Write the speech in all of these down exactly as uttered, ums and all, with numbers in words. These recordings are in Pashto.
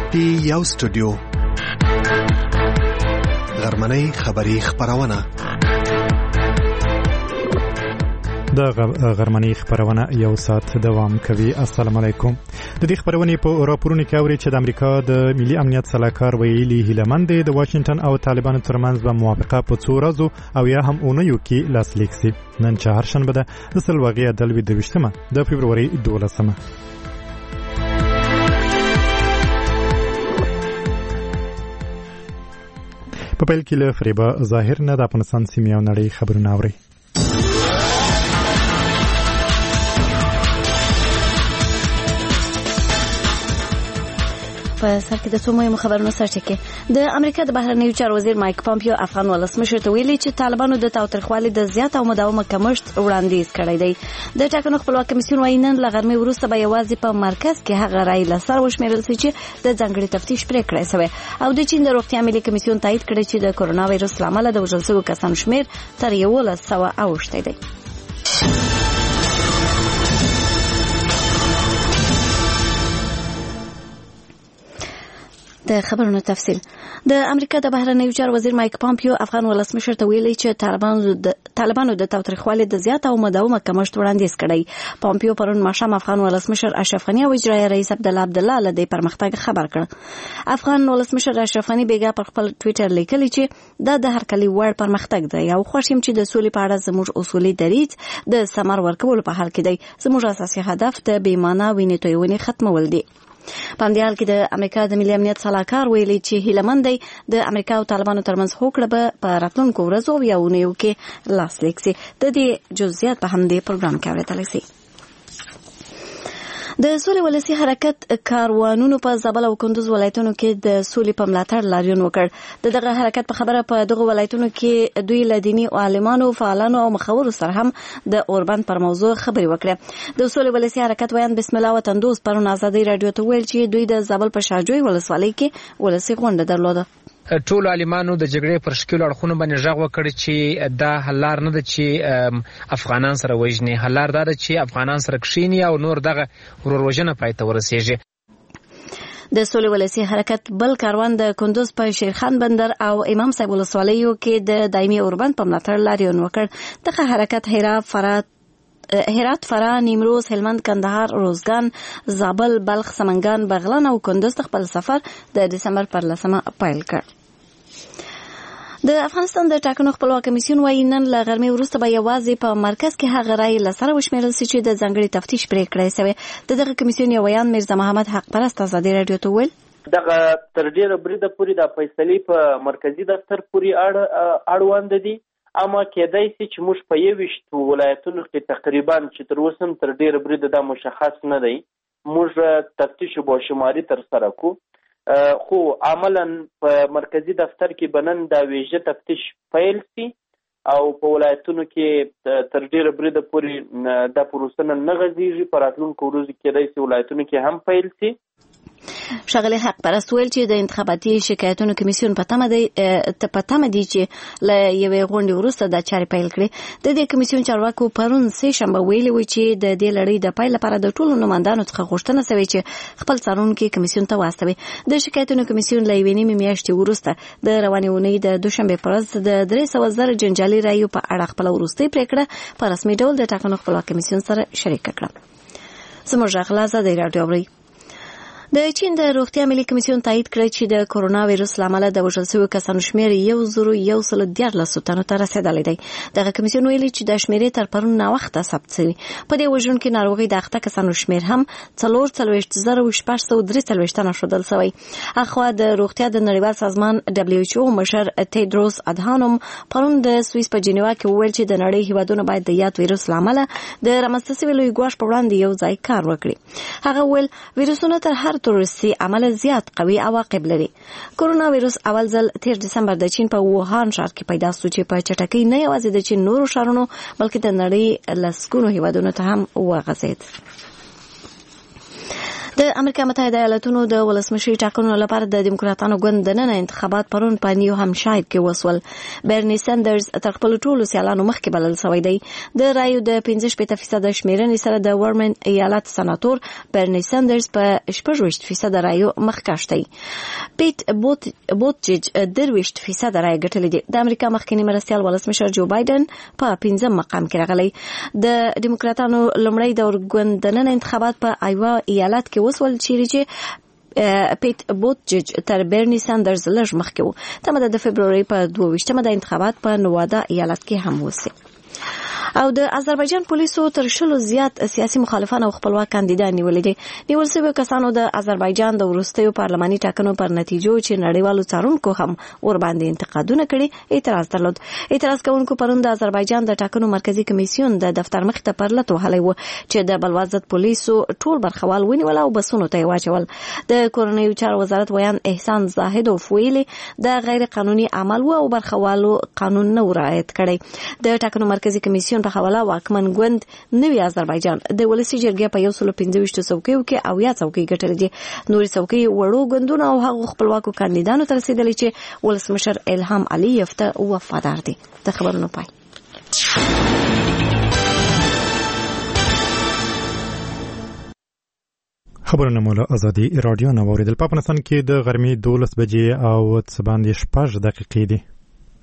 پی یو سټوډیو غرمنۍ خبری خبرونه د غرمنۍ خبرونه یو ساعت دوام کوي. السلام علیکم. د دې خبرونې په راپورونو کې اوري چې د امریکا د ملي امنیت سلاکار ویلي هیلمن دی د واشنگټن او طالبانو ترمنځ به موافقه په څو ورځو او یا هم اونیو کې لاسلیک شي. نن چهارشنبه ده د سلواغې عدل د وشتمه د فبروري دولسمه. په پیل کې له فریبا ظاهر نه د افغانستان سیمې او نړۍ خبرونه اوري. په سر کې د څو مهمو خبرونو سرچینه د امریکا د بهرنیو چارو وزیر مایک پامپیو افغان ولسمشر ته ویلي چې طالبانو د تاوتریخوالي د زیات او مداومه کمښت وړاندیز کړی دی. د ټاکنو خپلواک کمیسیون وايي نن له غرمې وروسته به یوازې په مرکز کې هغه رای لاسر وشمیرل شي چې د ځانګړي تفتیش پریکړه شوې او د چین د روغتیا ملي کمیسیون تایید کړی چې د کورونا وایرس لامل د وژل شویو کسانو شمیر تر یوولس سوه اوښتی دی. د خبرونو تفصیل. د امریکا د بهرنیو چارو وزیر مایک پامپیو افغان ولسمشر ته ویلي چې طالبانو د طالبانو د تاوتریخوالي د زیات او مداومه کمښت وړاندیز کړی. پامپیو پرون ماښام افغان ولسمشر اشرف غنی او اجرایي رئیس عبدالله عبدالله له دې پرمختګ خبر کړ. افغان ولسمشر اشرف غنی بیګا پر خپل ټوئیټر لیکلی چې دا د هرکلي وړ پرمختګ دی او خوښ یم چې د سولې په اړه زموږ اصولي دریځ د ثمر ورکولو په حال کې دی. زموږ اساسي هدف د بې معنا وینې تویونې ختمول دي. په همدې حال کې د امریکا د ملي امنیت سلاکار ویلي چې هیلمن دی د امریکا او طالبانو ترمنځ هوکړه به په راتلونکو ورځو یا اونیو کې لاسلیک شي. د دې جزئیات په همدې پروګرام کې اورېدلی شئ. د سولې ولسي حرکت کاروانونو په زابل او کندوز ولایتونو کې د سولې په ملاتړ لاریون وکړ. د دغه حرکت په خبره په دغه ولایتونو کې دوی له دیني عالمانو، فعالانو او مخورو سره هم د اوربند پر موضوع خبرې وکړې. د سولې ولسي حرکت ویان بسم الله وطندوز پرون ازادي رادیو ته ویل چې دوی د زابل په شاجوی ولسوالۍ کې ولسي غونډه درلوده. ټول عالمانو د جګړې پر شکل اړخونو باندې ژغ وکړ چې دا حلار نه ده چې افغانان سره وژني، حلار دا ده چې افغانان سره کښیني او نور دغه ورور پای ته ورسیږي. د سولې ولسي حرکت بل کاروان د کندوز په شیرخان بندر او امام صاحب ولسوالیو کې د دایمي اوربند په ملاتړ لاریون وکړ. دغه حرکت هرات، فرات هرات، فرا، نیمروز، هلمند، کندهار، روزګان، زابل، بلخ، سمنګان، بغلان او کندوز خپل سفر د دسمبر پر لسمه پیل کړ. د افغانستان د ټاکنو خپلواک کمیسیون وايي نن له غرمې وروسته به یوازې په مرکز کې هغه رای لاسره وشمیرل شي چې د ځانګړي تفتیش پریکړه شوې. د دغه کمیسیون یو ویان میرزا محمد حق پرست ازادي رادیو ته ویل دغه تر ډیره بریده پورې د فیصلې په مرکزی دفتر پورې اړوند دي، اما کېدای شي چې موږ په یویشتو ولایتونو کې تقریبا چې تر اوسه تر ډیره بریده دا مشخص نه دی موږ تفتیش او شماري تر سره کو، خو عملاً په مرکزی دفتر کې بنن دا ویژه تفتیش پیل شي او په ولایتونو کې تر ډیره بریده پورې دا پروسه نه غځېږي. په راتلونکو ورځو کې کېدای شي ولایتونو کې هم پیل شي. ښاغلی حق پرست ویل چې د انتخاباتي شکایتونو کمیسیون په تمه دی په تمه دی چې له یوې غونډې وروسته دا چارې پیل کړي. د دې کمیسیون چارواکو پرون سه شنبه ویلي وو چې د دې لړۍ د پیل لپاره د ټولو نمایندانو څخه غوښتنه شوې چې خپل څارونکي کمیسیون ته واستوي. د شکایتونو کمیسیون له یوې نیمې میاشتې وروسته د روانې اونۍ د دوشنبې په ورځ د درې سوه زره جنجالي رایو په اړه خپله وروستۍ پریکړه په رسمي ډول د ټاکنو خپلواک کمیسیون سره شریکه کړه. زموږ غږ له ازادي راډیو اورئ. د چین د روغتیا ملي کمیسیون تایید کړی چې د کورونا وایرس لامل د وژل شویو کسانو شمیر یو زرو یو سل دیارلس تنو ته رسیدلی دی. دغه کمیسیون ویلي چې د شمیرې تر پرون ناوخته ثبت شوي. په دې وژونکې ناروغۍ د اخته کسانو شمیر هم څلور څلوېښت زره شپږ سوه درې څلوېښت تنه ښودل شوی. اخوا د روغتیا د نړیوال سازمان دبلیو ایچ او مشر تیدروس ادهانوم پرون د سویس په جنیوا کې وویل چې د نړۍ هیوادونه باید د یاد وایرس له امله د رامنځته شوي لوی ګواښ په وړاندې یو ځای کار وکړي. هغه وویل ویروسونه تر هر تروریستي عمل زیات قوي عواقب لري. کورونا وایرس اول ځل تیر دسمبر د چین په ووهان ښار کې پیدا شو چې په چټکۍ نه یوازې د چین نورو ښارونو بلکې د نړۍ لسګونو هیوادونو ته هم وغځېد. د امریکا متحده ایالاتونو د ولسمشي ټاکنو لپاره د دیموکراتانو ګوند دننه انتخابات پرون په نیو همشایر کې وسول. برني سندرز تر خپل ټولو سیالانو مخکې بلل شوی دی. د رایو د پنځه شپږ فیصد شمیرنې سره د ورمن ایالت سناتور برني سندرز په شپږ فیصد رایو مخکښ دی. پیټ بوت بوتجیج درویشت فیصد رای ګټلې دي. د امریکا مخکنی مرستیال ولسمشر جو بایدن په پنځم مقام کې راغلی. د دیموکراتانو لومړی دور ګوند دننه انتخابات په ایوا ایالت کې وسول چیرې چې پیټ بوتجیج تر برني ساندرز لږ مخکې و. تمه ده د فبروري په دوه ویشتمه د انتخابات په نوادا ایالت کې هم وسي. او د آذربایجان پولیسو تر شلو زیات سیاسي مخالفان او خپلواک کاندیدان نیولې دي. نیول شوي کسانو د آذربایجان د وروستیو پارلماني ټاکنو پر نتیجو چې نړیوالو څارونکو هم ورباندې انتقادونه کړي اعتراض درلود. اعتراض کوونکو پرون د آذربایجان د ټاکنو مرکزی کمیسیون د دفتر مخ ته پرلط وهلی و چې د بلوات ضد پولیسو ټول برخوال ونیول او بسونو ته واچول. د کورنیو چارو وزارت ویان احسان زاهدوف ویلي د غیر قانوني عمل و او برخوالو قانون نه رعایت کړي. د ټاکنو مرکزی کمیسیون په حواله واکمن ګوند نوی آذربایجان د ولسی جرګې په یو سل پنځه ویشت څوکیو کې او یا څوکۍ ګټلې دي. نورې څوکۍ وړو ګوندونو او هغو خپلواکو کاندیدانو ته رسېدلې چې ولسمشر الهام علیف ته وفادار دي. د خبرونو پای. خبرونه مولا ازادي رادیو نو اوریدل. په افغانستان کې د غرمې دولس بجې او څه باندې شپږ دقیقې دي.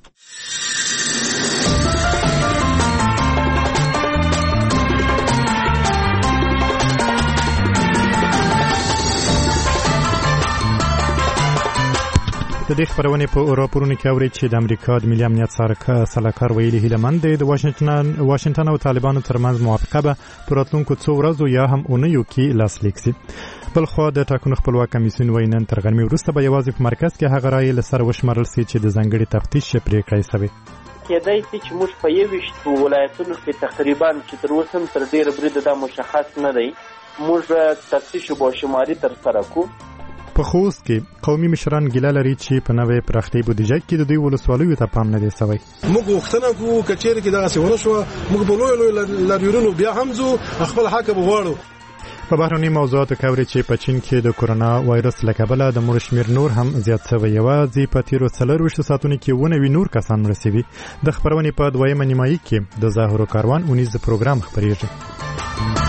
د دې خبرونه په راپورونو کې اوري چې د امریکا د ملي امنیت سلاکار ویلي هیلمن دی د واشنگټن واشنگټن او طالبانو ترمنځ موافقه به په راتلونکو څو ورځو یا هم اونیو کې لاسلیک شي. بلخو د ټاکنو خپلواک کمیسیون وینن تر غرمې وروسته به یوازې په مرکز کې هغه رایې له سره وشمارل شي چې د ځنګړي تفتیش پریکړه شوی. کېدای شي چې موږ په یویشتو ولایتونو کې تقریبا چې تر اوسه تر ډیره بریده دا مشخص نه دی موږ تفتیش او شماري تر سره کوو. په خوست کې قومي مشران ګیله لري چې په نوې پراختي بودیجه کې د دوی ولسوالیو ته پام نه دی شوی. موږ وختونه کوو کچېر کې دغه څه ونه شو موږ په لوی لوی لاریونونو بیا هم زو خپل حق به وړو. په بهرني موضوعاتو کې اوري چې په چین کې د کورونا وایرس له کبله د مړو شمېر نور هم زیات شوی. یوازې په تیرو څلورویشتو ساعتونو کې اووه نوي نور کسان مړه شوي. د خپرونې په دویمه نیمایي کې د ظاهرو کاروان اونیز پروګرام خپرېږي.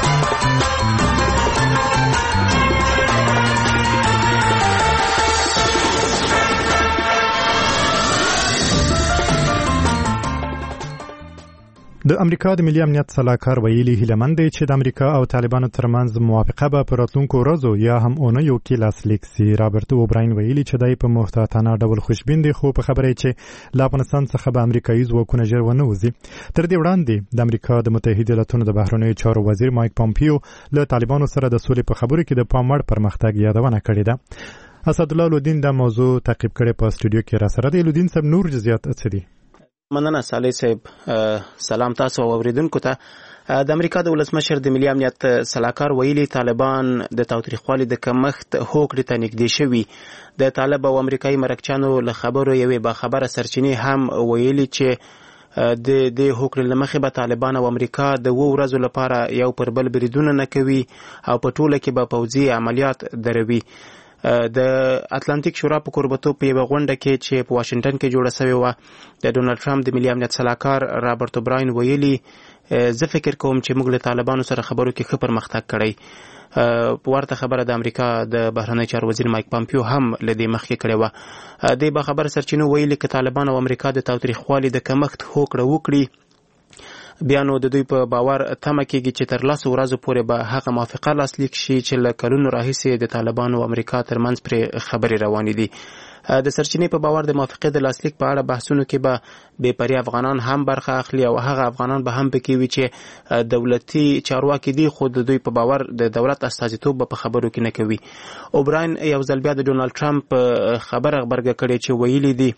د امریکا د ملي امنیت سلاکار ویلي هیلمن دی چې د امریکا او طالبانو ترمنځ موافقه به په راتلونکو ورځو یا هم اونیو کې لاسلیک شي. رابرټ اوبراین ویلي چې دای په محتاطانه ډول خوشبین دی خو په خبره چې له افغانستان څخه به امریکایي ځواکونه ژر ونه وځي. تر دې وړاندې د امریکا د متحده ایالاتونو د بهرنیو چارو وزیر مایک پامپیو له طالبانو سره د سولې په خبرو کې د پام وړ پرمختګ یادونه کړې ده. اسدالله لودین د موضوع تعقیب کړي په استودیو کې را سره دی. لودین صاحب نور جزئیات څه دي؟ مننه صالح صاحب. سلام تاسو اوریدونکو ته. د امریکا د ولسمشر د ملي امنیت سلاکار ویلي طالبان د تاوتریخوالي د کمښت هوکړې ته نږدې شوي. د طالب او امریکایي مرکچانو له خبرو یوې باخبره سرچینې هم ویلي چې د دې هوکړې له مخې به طالبان او امریکا د اووه ورځو لپاره یو پر بل بریدونه نه کوي او په ټوله کې به پوځي عملیات دروي. د اتلانتیک شورا په کوربتوب په یوه غونډه کې چې په واشنگټن کې جوړه شوې وه د ډونالډ ټرمپ د ملي امنیت سلاکار رابرټ اوبراین ویلي زه فکر کوم چې موږ له طالبانو سره خبرو کې ښه پرمختګ کړی. په ورته خبره د امریکا د بهرنی چارو وزیر مایک پامپیو هم له دې مخکې کړې وه. د باخبره سرچینو ویلي که طالبان او امریکا د تاوتریخوالي د کمښت هوکړه وکړي بیا نو د دوی په باور تمه کېږي چې تر لسو ورځو پورې به هغه موافقه لاسلیک شي چې له کلونو راهیسې د طالبانو او امریکا ترمنځ پرې خبرې روانې دي. د سرچینې په باور د موافقې د لاسلیک په اړه بحثونو کې به بې پرې افغانان هم برخه اخلي او هغه افغانان به هم پکې وي چې دولتي چارواکي دي خو د دوی په باور د دولت استازیتوب به په خبرو کې نه کوي. اوبراین یو ځل بیا د ډونالډ ټرمپ خبره غبرګه کړې چې ویلي دي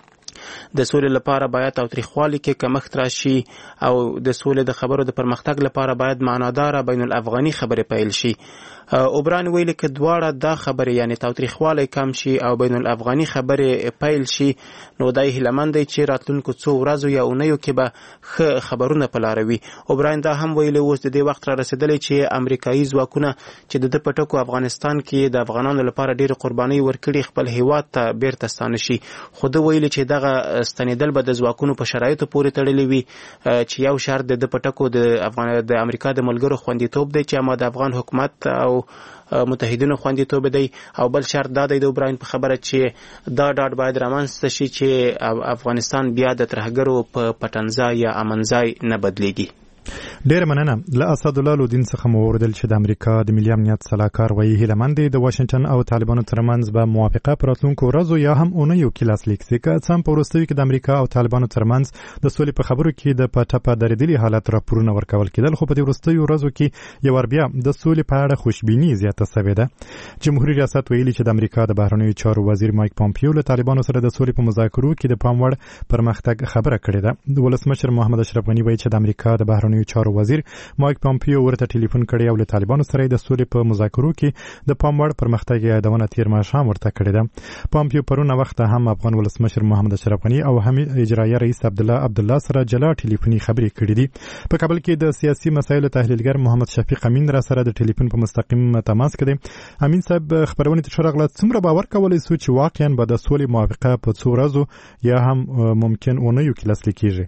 د سولې لپاره باید تاوتریخوالي کې کمښت راشي او د سولې د خبرو د پرمختګ لپاره باید معناداره بین الافغاني خبرې پیل شي. اوبران ویل ک دواړه دا خبره یعنی تاوتریخواله کم شي او بین الافغاني خبره پیل شي نو دای هلمند چې راتلونکو څو ورځو یا اونیو کې به خبرونه پلاروي. اوبران دا هم ویل اوس د دې وخت را رسیدلی چې امریکایي ځواکونه چې د پټکو افغانستان کې د افغانانو لپاره ډېر قرباني ورکړي خپل هیواد ته بیرته ستانه شي. خو د ویل چې دغه ستنیدل به د ځواکونو په شرایطو پورې تړلي وي چې یو شرط د پټکو د افغان د امریکا د ملګرو خوندیتوب دی چې ما د افغان حکومت او متحدینو خوندیتوب دی او بل شرط دا دی د اوبراین په خبره چې دا ډاډ باید رامنځته شي چې افغانستان بیا د ترهګرو په پټنځای یا امنځای نه بدلیږي. ډیر مننه. له اسد الله لودین څخه مو اوریدل چې د امریکا د ملي امنیت صلاحکار وایي هیله مند د واشنگټن او طالبانو ترمنځ به موافقه پر راتلونکو ورځو یا هم اونیو کې لاسلیک شي. که څه هم په وروستیو کې د امریکا او طالبانو ترمنځ د سولې په خبرو کې د پټه درېدلي حالت راپورونه ورکول کېدل، خو په دې وروستیو ورځو کې یو ور بیا د سولې په اړه خوشبیني زیاته شوې ده. جمهوریت ریاست ویلي چې د امریکا د بهرنیو چارو وزیر مایک پامپیو له طالبانو سره د سولې په مذاکرو کې د پام وړ پرمختګ خبره کړې ده. د ولسمشر محمد اشرف غني وایي چې د امریکا د بهرنیو چارو وزیر مایک پامپیو ورته ټلیفون کړی او له طالبانو سره د سولې په مذاکرو کې د پام وړ پرمختګ یادونه تیر ماښام ورته کړې ده. پامپیو پرونه وخت هم افغان ولسمشر محمد اشرف غني او هم اجرایه رئیس عبد الله عبد الله سره جلا ټلیفوني خبرې کړې دي. په کابل کې د سیاسي مسایلو تحلیلګر محمد شفیق امین را سره د ټلیفون په مستقیم تماس کې. امین صاحب خبرونه ته شرغله څومره باور کولای شو چې واقعا به د سولې موافقه په څو ورځو یا هم ممکن اونیو کې لاسلیک کیږي؟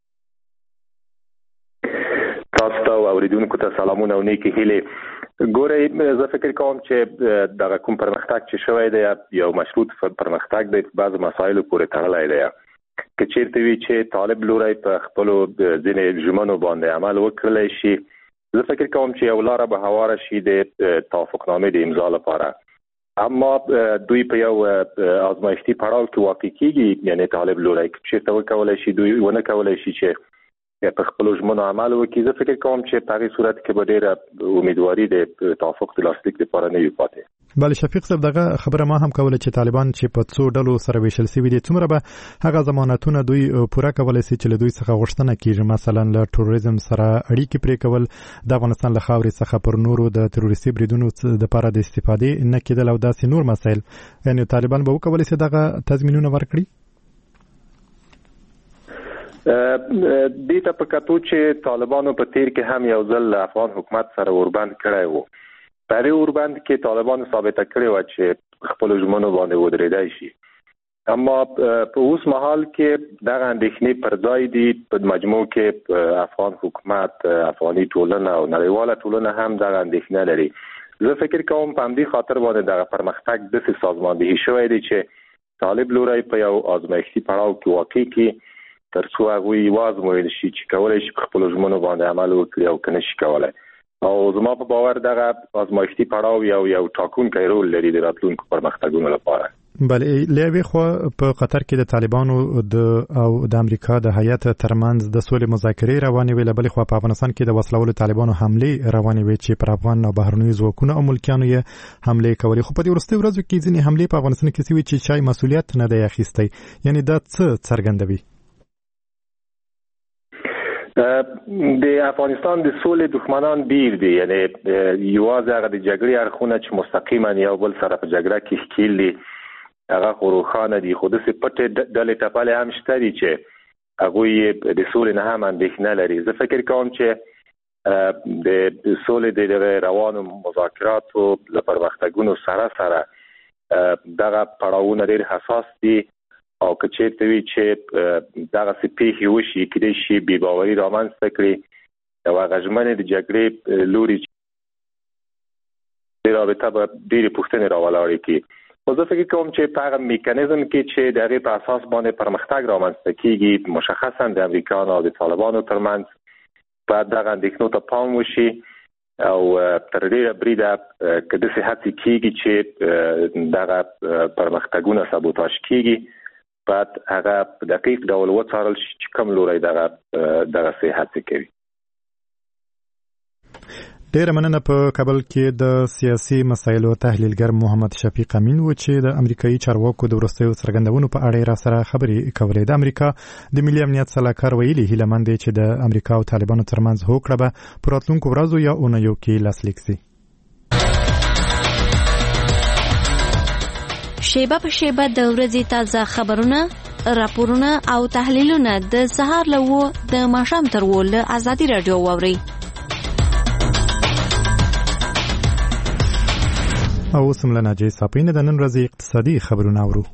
تاسو ته اوریدونکو ته سلامونه او نیکی هیله. ګورئ زه فکر کوم چې دغه کوم پرمختګ چې شوی دی یو مشروط پرمختګ دی، په بعض مسایلو پورې تړلی دی. که چیرته وي چې طالب لوری په خپلو ځینې ژمنو باندې عمل وکړلی شي، زه فکر کوم چې یو لاره به هواره شي د توافقنامې د امضا لپاره. اما دوی په یو ازمایښتي پړاو کې واقع کیږي، یعنی طالب لوری چیرته وکولی شي دوی ونه کولی شي چې په خپل ژمنو عمل وکړي. زه فکر کوم چې په هغې صورت کې به ډېره امیدواري د توافق د لاسلیک لپاره نه وي پاتې. بله شفیق صاحب دغه خبره ما هم کوله چې طالبان چې په څو ډلو سره ویشل شوي دي څومره به هغه ضمانتونه دوی پوره کولی شي چې له دوی څخه غوښتنه کیږي، مثلا له تروریزم سره اړیکې پرې کول، د افغانستان له خاورې څخه پر نورو د تروریستي بریدونو دپاره د استفادې نه کېدل او داسې نور مسایل، یعنی طالبان به وکولی شي دغه تضمینونه ورکړي؟ دې ته په کتو چې طالبانو په تیر کې هم یو ځل افغان حکومت سره اوربند کړی و، په هغې اوربند کې طالبانو ثابته کړې وه چې خپلو ژمنو باندې ودرېدی شي. اما په اوس مهال کې دغه اندېښنې پر ځای دي. په مجموع کې افغان حکومت، افغاني ټولنه او نړیواله ټولنه هم دغه اندېښنه لري. زه فکر کوم په همدې خاطر باندې دغه پرمختګ داسې سازماندهي شوی دی چې طالب لوری په یو ازمایښتي پړاو کې واقع کړي تر څو هغوی وازمویل شي چې کولی شي په خپلو ژمنو باندې عمل وکړي او که نه شي کولی. او زما په باور دغه ازمایښتي پړاو یو یو ټاکونکی رول لري د راتلونکو پرمختګونو لپاره. بله له یوې خوا په قطر کې د طالبانو د او د امریکا د هیات ترمنځ د سولې مذاکرې روانې وې، له بلې خوا په افغانستان کې د وسلوالو طالبانو حملې روانې وې چې پر افغان او بهرنیو ځواکونو او ملکیانو یې حملې کولې. خو په دې وروستیو ورځو کې ځینې حملې په افغانستان کې شوي چې چای مسؤلیت نه دی اخیستی، یعنی دا څه څرګندوي؟ د افغانستان د سولې دښمنان ډیر دي، یعنی یوازې هغه د جګړې اړخونه چې مستقیما یو بل سره په جګړه کې ښکیل دي هغه خو روښانه دي، خو داسې پټې ډلې ټپلې هم شته دي چې هغوی د سولې نه هم اندېښنه لري. زه فکر کوم چې د سولې د روانو مذاکراتو له پرمختګونو سره سره دغه پړاوونه ډېر حساس دي او که چیرته وي چې دغسې پیښې وشي کیدای شي بې باوري رامنځته کړي او هغه ژمنې د جګړې لوري د رابطه به ډېرې پوښتنې راولاړې کړي. خو زه فکر کوم چې په هغه میکانیزم کې چې د هغې په اساس باندې پرمختګ رامنځته کېږي، مشخصا د امریکایانو او د طالبانو ترمنځ باید دغه اندېښنو ته پام وشي او تر ډېره بریده که داسې هڅې کېږي چې دغه پرمختګونه سابوتاژ کېږي، باید هغه په دقیق ډول وڅارل شي چې کوم لوری دغه دغسې هڅې کوي. ډیره مننه. په کابل کې د سیاسي مسایلو تحلیلګر محمد شفیق امین و چې د امریکایي چارواکو د وروستیو څرګندونو په اړه را سره خبرې کولې. د امریکا د ملي امنیت صلاحکار ویلي هیله مند دی چې د امریکا او طالبانو ترمنځ هوکړه به په راتلونکو ورځو یا اونیو کې لاسلیک شي. شیبه په شیبه د ورځې تازه خبرونه، راپورونه او تحلیلونه د سهار له و د ماښام تر و له ازادي راډیو واورئ. او اوس هم له ناجیې صافۍ نه د نن ورځې اقتصادي خبرونه اورو.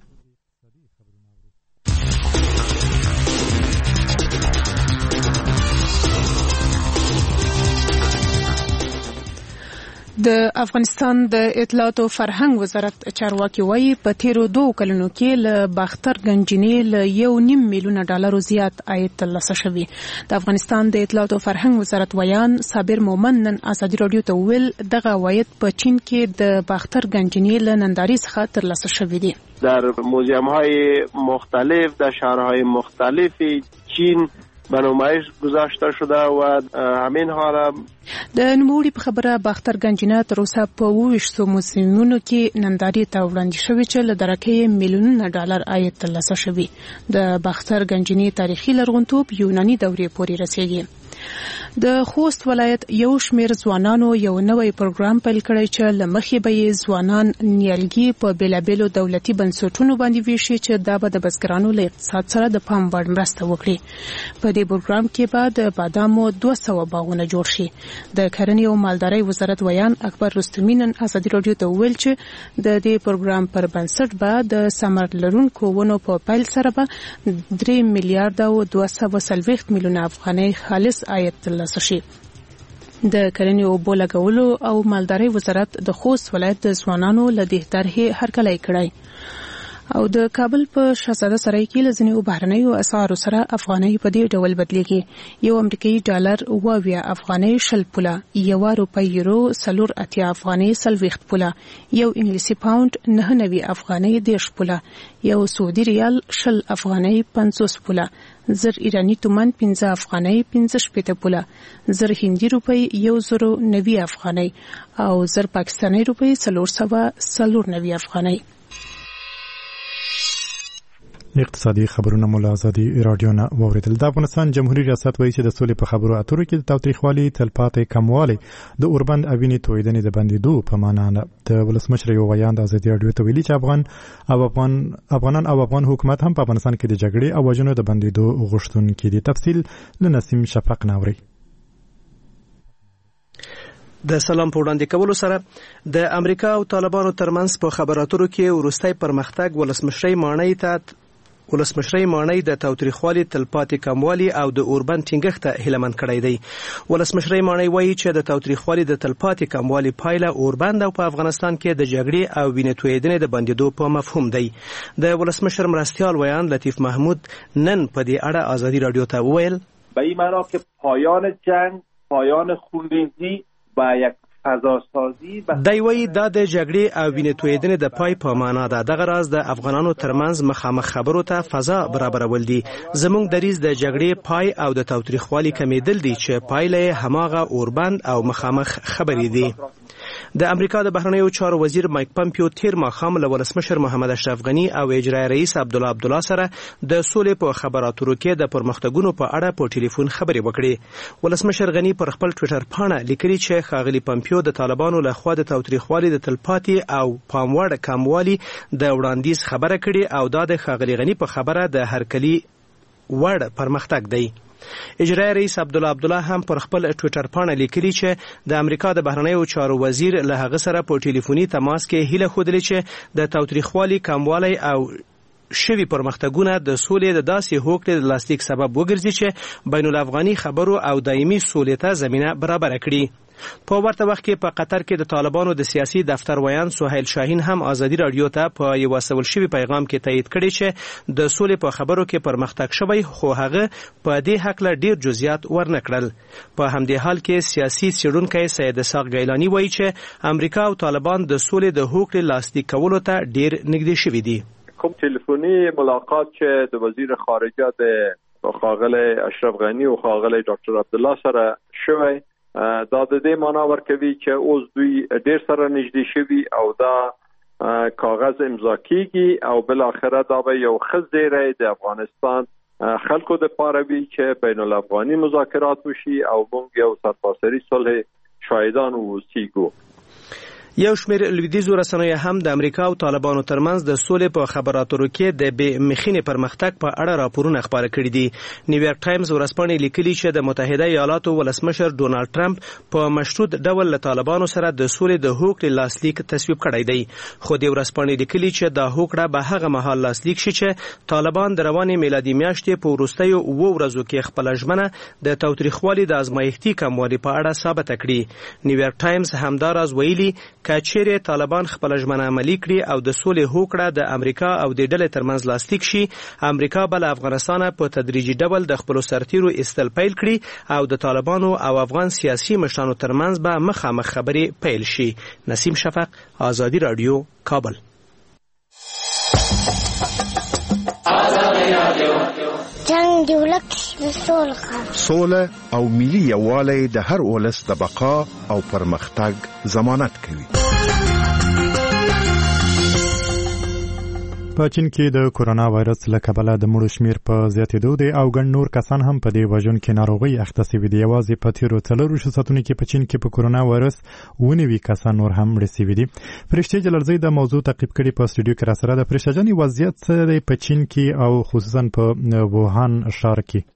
د افغانستان د اطلاعات او فرهنګ وزارت چارواکي وایي په تیرو دوه کلونو کې له باختر گنجینې له یو نیم میلیونه ډالرو زیات عاید ترلاسه شوی. د افغانستان د اطلاعات او فرهنګ وزارت ویان صابر مومن نن ازادي رادیو ته ویل دغه عواید په چین کې د باختر گنجینې له نندارې څخه ترلاسه شوی دي. در موزیم‌های مختلف در شهرهای مختلف چین به نمایش گذاشته شده و همین حالا د نوموړي په خبره باختر گنجینه تر اوسه په اوویشتو موسمونو کې نندارې ته وړاندې شوې چې له درکې میلیونونه ډالر عاید ترلاسه شوی. د باختر گنجینې تاریخي لرغونتوب یوناني دورې پورې رسیږي. د خوست ولایت یو شمیر ځوانانو یو نوی پروګرام پیل کړی چې لمخې به یې ځوانان نیالګي په بیلابیلو دولتي بنسټونو باندې ویشي چې دا به د بزګرانو له اقتصاد سره د پام وړ مرسته وکړي. په دې پروګرام کې به د بادامو دوه سوه باغونه جوړ شي. د کرنې او مالدارۍ وزارت ویان اکبر رستمی نن ازادي رادیو ته ویل چې د دې پروګرام پر بنسټ به د ثمر لرونکو ونو په پیل سره به درې میلیارډ او دوه سوه څلوېښت میلیونه افغانۍ خالص عاید ترلاسه شي. د کرنې او اوبو لګولو او مالدارۍ وزارت د خوست ولایت د ځوانانو له دې طرحې هرکلی کړی. او د کابل په شهزاده سرای کې لزنی او بهرنیو اسعارو سره افغانۍ په دې ډول بدلیږي. یو امریکایي ډالر اووه افغانۍ شل پوله، یو روپۍ یورو سلور اتیا افغانۍ سلويخت پوله، یو انګلیسي پاوند نه نوي افغانۍ دیرش پوله، یو سعودي ریال شل افغانۍ پنځوس پوله، زر ایرانی تومان پنځه افغانۍ پنځه شپېته پوله، زر هندي روپۍ یو زرو نوي افغانۍ او زر پاکستاني روپۍ څلور سوه څلور نوي افغانۍ. اقتصادي خبرونه مولا ازادي رادیو نه واوریدل. د افغانستان جمهوریت ریاست وایي چې د سولې په خبرو اترو کې د تاوتریخوالي تلپاتې کموالی د اوربند او وینې تویدنې د بندېدو په معنا نه. د ولسمشر یو ویان د ازادي رادیو ته ویلي چې افغان او افغان افغانان او افغان حکومت هم په افغانستان کې د جګړې او وژنو د بندېدو غوښتونکي دي. تفصیل له نسیم شفق ناوري. د سلام په وړاندې کولو سره د امریکا او طالبانو ترمنځ په خبراتو کې ورستۍ پرمختګ ولسمشرۍ مانۍ ته ولسمشرۍ مانۍ د تاوتریخوالي تلپاتې کموالی او د اوربند ټینګښت ته هیلمن کړی دی. ولسمشرۍ مانۍ وایي چې د تاوتریخوالي د تلپاتې کموالی پایله اوربند او په افغانستان کې د جګړې او وینې تویېدنې د بندېدو په مفهوم دی. د ولسمشر مرستیال ویان لطیف محمود نن په دې اړه ازادي رادیو ته وویل به این معنا که پایان جنگ، پایان خونریزی و یک دی وایي دا د جګړې او وینې تویېدنې د پای په معنا ده. دغه راز د افغانانو ترمنځ مخامخ خبرو ته فضا برابرول دي. زموږ دریځ د جګړې پای او د تاوتریخوالي کمیدل دي چې پایله یې هماغه اوربند او مخامخ خبرې دي. د امریکا د بهرنیو چارو وزیر مایک پمپیو تیر ماښام له ولسمشر محمد اشرف غني او اجرایي رئیس عبدالله عبدالله سره د سولې په خبراتو کې د پرمختګونو په اړه په ټلیفون خبرې وکړې. ولسمشر غني پر خپل ټویټر پاڼه لیکلي چې ښاغلي پمپیو د طالبانو له خوا د تاوتریخوالي د تلپاتې او پاموړ کموالي د وړاندیز خبره کړې او دا د ښاغلي غني په خبره د هرکلي وړ پرمختګ دی. اجرایي رئیس عبدالله عبدالله هم پر خپل ټویټر پاڼه لیکلي چې د امریکا د بهرنیو چارو وزیر له هغه سره په ټلیفوني تماس کې هیله ښودلې چې د تاوتریخوالي کموالی او شوي پرمختګونه د سولې د داسې هوکړې د لاسلیک سبب وګرځي چې بین الافغاني خبرو او دایمي سولې ته زمینه برابره کړي. په ورته وخت کې په قطر کې د طالبانو د سیاسي دفتر ویان سهیل شاهین هم ازادي رادیو ته په یو وسول شوی پیغام کې تایید کړی چې د سولې په خبرو کې پرمختګ شوی خو هغه په دې حق له ډیر جزئیات ورنکړل. په همدې حال کې سیاسي څېړونکی سید اسحاق ګیلاني وایي چې امریکا او طالبان د سولې د هوکړې لاسلیک کولو ته ډیر نږدې شوي دي. کوم ټلیفوني ملاقات چې د وزیر خارجه د خاغلی اشرف غني او خاغلی ډاکټر عبدالله سره شوی دا د دې معنا ورکوي چې اوس دوی ډیر سره نږدې شوي او دا کاغذ امضا کیږي او بل اخره دا به یو خزیره د افغانستان خلکو د پاره وي چې بین الافغاني مذاکرات وشي او موږ یو سرتاسري صلح شاهدان اوسېږو. یو شمېر لویدیځو رسنیو هم د امریکا او طالبانو ترمنځ د سولې په خبرو اترو کې د بې مخینې پرمختګ په اړه راپورونه خپاره کړي دي. نیویارک ټایمز ورځپاڼې لیکلي چې د متحده ایالاتو ولسمشر ډونالد ټرمپ په مشروط ډول له طالبانو سره د سولې د هوکړې لاسلیک تصویب کړی دی. خو د ورځپاڼې لیکلي چې دا هوکړه به هغه مهال لاسلیک شي چې طالبان د روانې میلادي میاشتې په وروستیو اوو ورځو کې خپله ژمنه د تاوتریخوالي د ازمایښتي کموالي په اړه ثابته کړي. نیویارک ټایمز همداراز ویلي که چیرې طالبان خپله ژمنه عملي کړي او د سولې هوکړه د امریکا او د ډلې ترمنځ لاسلیک شي، امریکا به له افغانستانه په تدریجي ډول د خپلو سرتیرو ایستل پیل کړي او د طالبانو او افغان سیاسي مشرانو ترمنځ به مخامخ خبرې پیل شي. نسیم شفق، آزادی رادیو، کابل. جنگ دی ولک سوله سوله او ملي یووالی د هر ولس د بقا او پرمختګ ضمانت کوي. په چین کې د کورونا وایرس له کبله د مړو شمیر په زیاتېدو دی او ګڼ نور کسان هم په دې وژونکې ناروغۍ اخته سوي دي. یوازې په تېرو څلورویشتو ساعتونو کې په چین کې په کورونا وایرس اووه نوي کسان نور هم مړه سوي دي. فرشتې جلالزۍ د موضوع تعقیب کړي په سټوډیو کې راسره ده. فرشته جانې، وضعیت څه دی په چین کې او خصوصا په ووهان ښار کې؟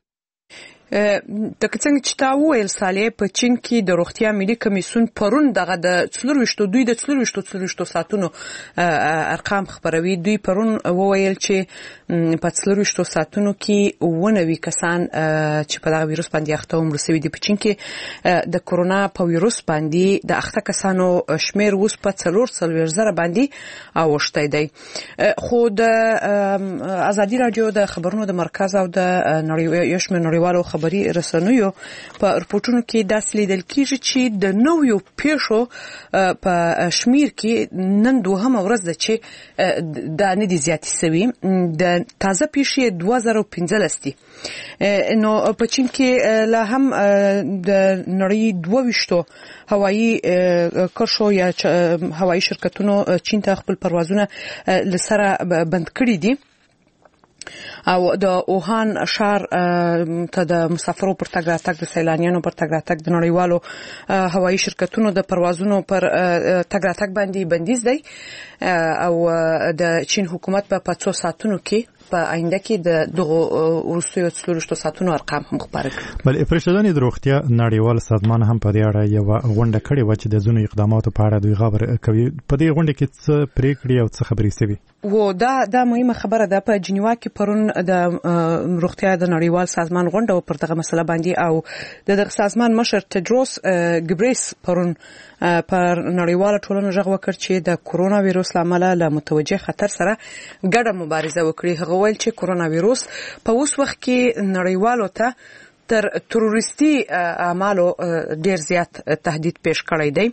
د څنګه چې تا وویل صالح، په چین کې د روغتیا ملي کمیسیون پرون دغه د څلورویشتو دوی د څلورویشتو څلورویشتو ساعتونو ارقام خبروي. دوی پرون وویل چې په څلورویشتو ساعتونو کې اووه نوي کسان چې په دغه ویروس باندې اخته ومړه سوي دي. په چین کې د کورونا په ویروس باندې د اخته کسانو شمیر اوس په څلور څلوېښت زره باندې اوښتی دی. خو د ازادي راډیو د خبرونو د مرکز او د یو شمېر نړیوالو خبري رسنیو په رپورټونو کې داسې لیدل کېږي چې د نویو پیښو په شمیر کې نن دوهمه ورځ ده چې دا نه دي زیاتې سوي. د تازه پیښې دوه زره پنځلس دي. نو په چین کې لا هم د نړۍ دوه ویشتو هوایي کرښو یا هوایي شرکتونو چین ته خپل پروازونه لسره بند کړي دي او د ووهان ښار ته د مسافرو پر تګ راتګ، د سیلانیانو پر تګ راتګ د نړیوالو هوایي شرکتونو د پروازونو پر تګ راتګ باندې بندیز دی او د چین حکومت په څو ساعتونو کې په آینده کې د دغو وروستیو څلورویشتو ساعتونو ارقام هم خپاره کړي. بلې فرشته جانې، د روغتیا نړیوال سازمان هم په دې اړه یوه غونډه کړې وه چې د ځینو اقداماتو په اړه دوی خبرې کوي. په دې غونډه کې څه پرېکړې او څه خبرې سوي؟ و دا دا مهمه خبره ده. په جنیوا کې پرون د روغتیا د نړیوال سازمان غونډه پر دغه مسله باندې او د دغه سازمان مشر تدروس ګبریس پرون پر نړیواله ټولنه غږ وکړ چې د کورونا ویروس لامل له متوجه خطر سره ګډه مبارزه وکړي. هغه ویل چې کورونا ویروس په اوس وخت کې نړیوالو ته تر تروریستي اعمالو ډیر زیات تهدید پیش کړی دی.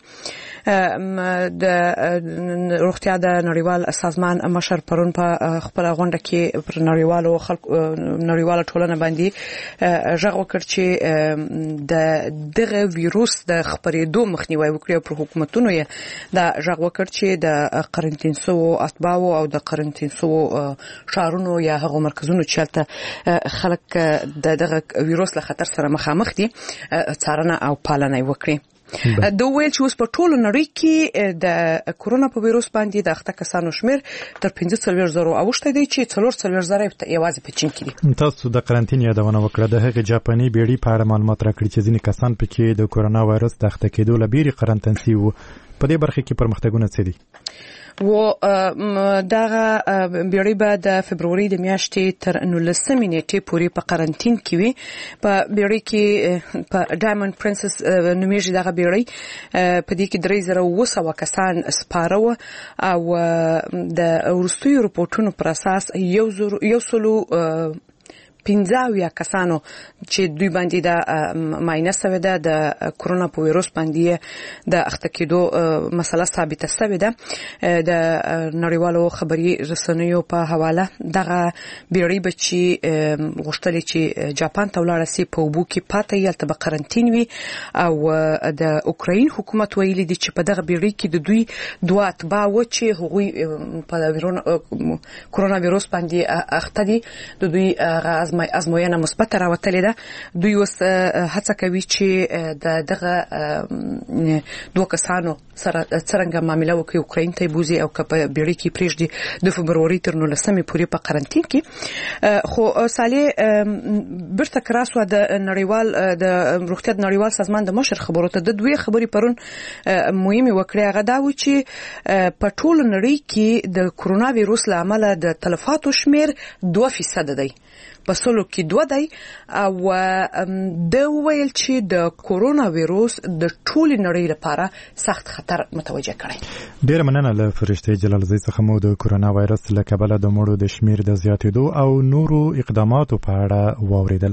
د روغتیا د نړیوال سازمان مشر پرون په خپل غونډه کې پر نړیوالو خلک نړیواله ټولنه باندې غږ وکړ چې د دغه ویروس د خپرېدو مخنیوي وکړي او پر حکومتونو یې دا غږ وکړ چې د قرنطین شوو اتباعو او د قرنطین شوو ښارونو یا هغو مرکزونو چې هلته خلک د دغه ویروس له خطر سره مخامخ دي څارنه او پالنه وکړي. د ویل چې اوس په ټولو نړۍ کې د کورونا په ویروس باندې د اخته کسانو شمیر تر پنځه څلوېښت زره اوښتی دی چې څلور څلوېښت زره یوازې په چین کې دي. تاسو د قرنطین یادونه وکړه. د هغې جاپاني بیړۍ په اړه معلومات راکړي چې ځینې کسان پکې د کورونا وایرس د اخته کېدو له بیرې قرنطین سوي وو. په دې برخه کې پرمختګونه څه دي؟ و دغه بیړۍ به د فبروري د میاشتې تر نولسمې نیټې پورې په قرنطین کې وي. په بیړۍ کې په ډایمنډ پرنسس نومیږي دغه بیړۍ. په دې کې درې زره اووه سوه کسان سپاره وو او د وروستیو رپورټونو پر اساس یو سلو پنځه اویا کسانو چې دوی باندې د معاینه شوې ده د کورونا په ویروس باندې د اخته کېدو مسله ثابته شوې ده. د نړیوالو خبري رسنیو په حواله دغه بیړۍ به چې غوښتلې چې جاپان ته ولاړه سي په اوبو کې پاتې وي، هلته به قرنطین وي او د اوکراین حکومت ویلي دي چې په دغه بیړۍ کې د دوی دوه اتباع وو چې هغوی په کورونا ویروس باندې اخته دي. د دوی ازموینه مثبت راوتلې ده. دوی اوس هڅه کوي چې د دغه دوه کسانو سره څنګه معاملې وکړي، اوکراین ته بوزي او په بیړۍ کې پریږدي د فبروري تر نولسمې پورې په قرنټین کې. خو صالح برته کراسو د نړیوال د روغتیا نړیوال سازمان د مشر خبرو ته د دوی خبري پرون مهمه وکړه. هغه دا و چې په ټول نړۍ کې د کرونا وایروس لامل د تلفاتو شمیر دوه فیصد دی، په سلو کې دوه دی، او د ویل چې د کرونا وایروس د ټول نړۍ لپاره سخت خطر متوجه کړي. ډیر مننه له فرشته جلال زوی څخه مو د کرونا وایرس له کبله د مړو د شمیر د زیاتېدو او نورو اقداماتو په اړه واوریدل.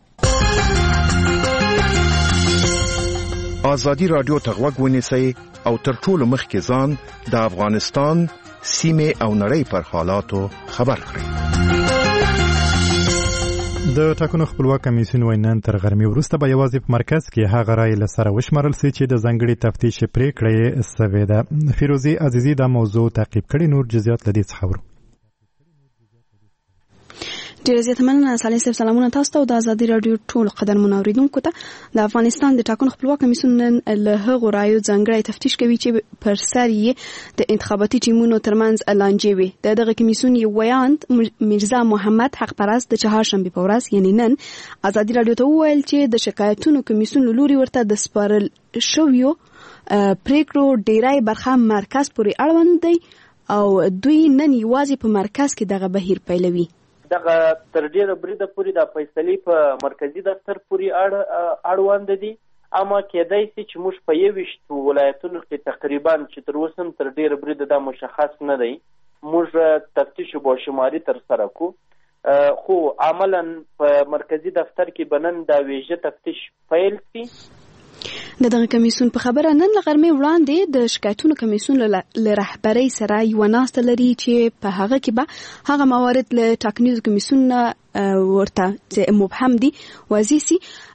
ازادي رادیو ته غوږ ونیسئ او تر ټولو مخکې ځان د افغانستان سیمه او نړۍ پر حالاتو خبر کړئ. د ټاکنو خپلواک کمیسیون وینن تر غرمې وروسته به یوازې په مرکز کې هغه رای له سره وشمارل سي چې د ځنګړي تفتیش پریکړې سوې ده. فیروزي عزیزي دا موضوع تعقیب کړي، نور جزئیات لدې څخه ورو. ډیر زیات مننه صالح صاحب. سلامونه تاسو ته او د ازادي رادیو ټول قدرمن اوریدونکو ته. د افغانستان د ټاکنو خپلواک کمیسیون له هغو رایو ځانګړی تفتیش کوي چې پر سر یې د انتخاباتي ټیمونو ترمنځ لانجې وي. د دغه کمیسیون یو ویاند میرزا محمد حق پرست د چهارشنبه په ورځ یعنی نن ازادي رادیو ته وویل چې د شکایتونو کمیسیون له لوري ورته د سپارل شویو پریکړو ډیری برخه مرکز پورې اړوند دی او دوی نن یوازې په مرکز کې دغه بهیر پیلوي. دغه تر ډیره بریده پورې د فیصلې په مرکزی دفتر پورې اړوند دي، اما کېدای شي چې موږ په یویشتو ولایتونو کې تقریبا چې تر اوسه هم تر ډیره بریده دا مشخص نه دی، موږ تفتیش او شماري تر سره کو، خو عملاً په مرکزی دفتر کې بنن دا ویژه تفتیش پیل شي. د دغه کمیسیون په خبره نن لغرمې وړاندې د شکایتونو کمیسیون له رهبرۍ سره یو ناسته لري چې په هغه کې به هغه موارد له ټاکنیزو کمیسیون ورته چې مبهم دي واضح سي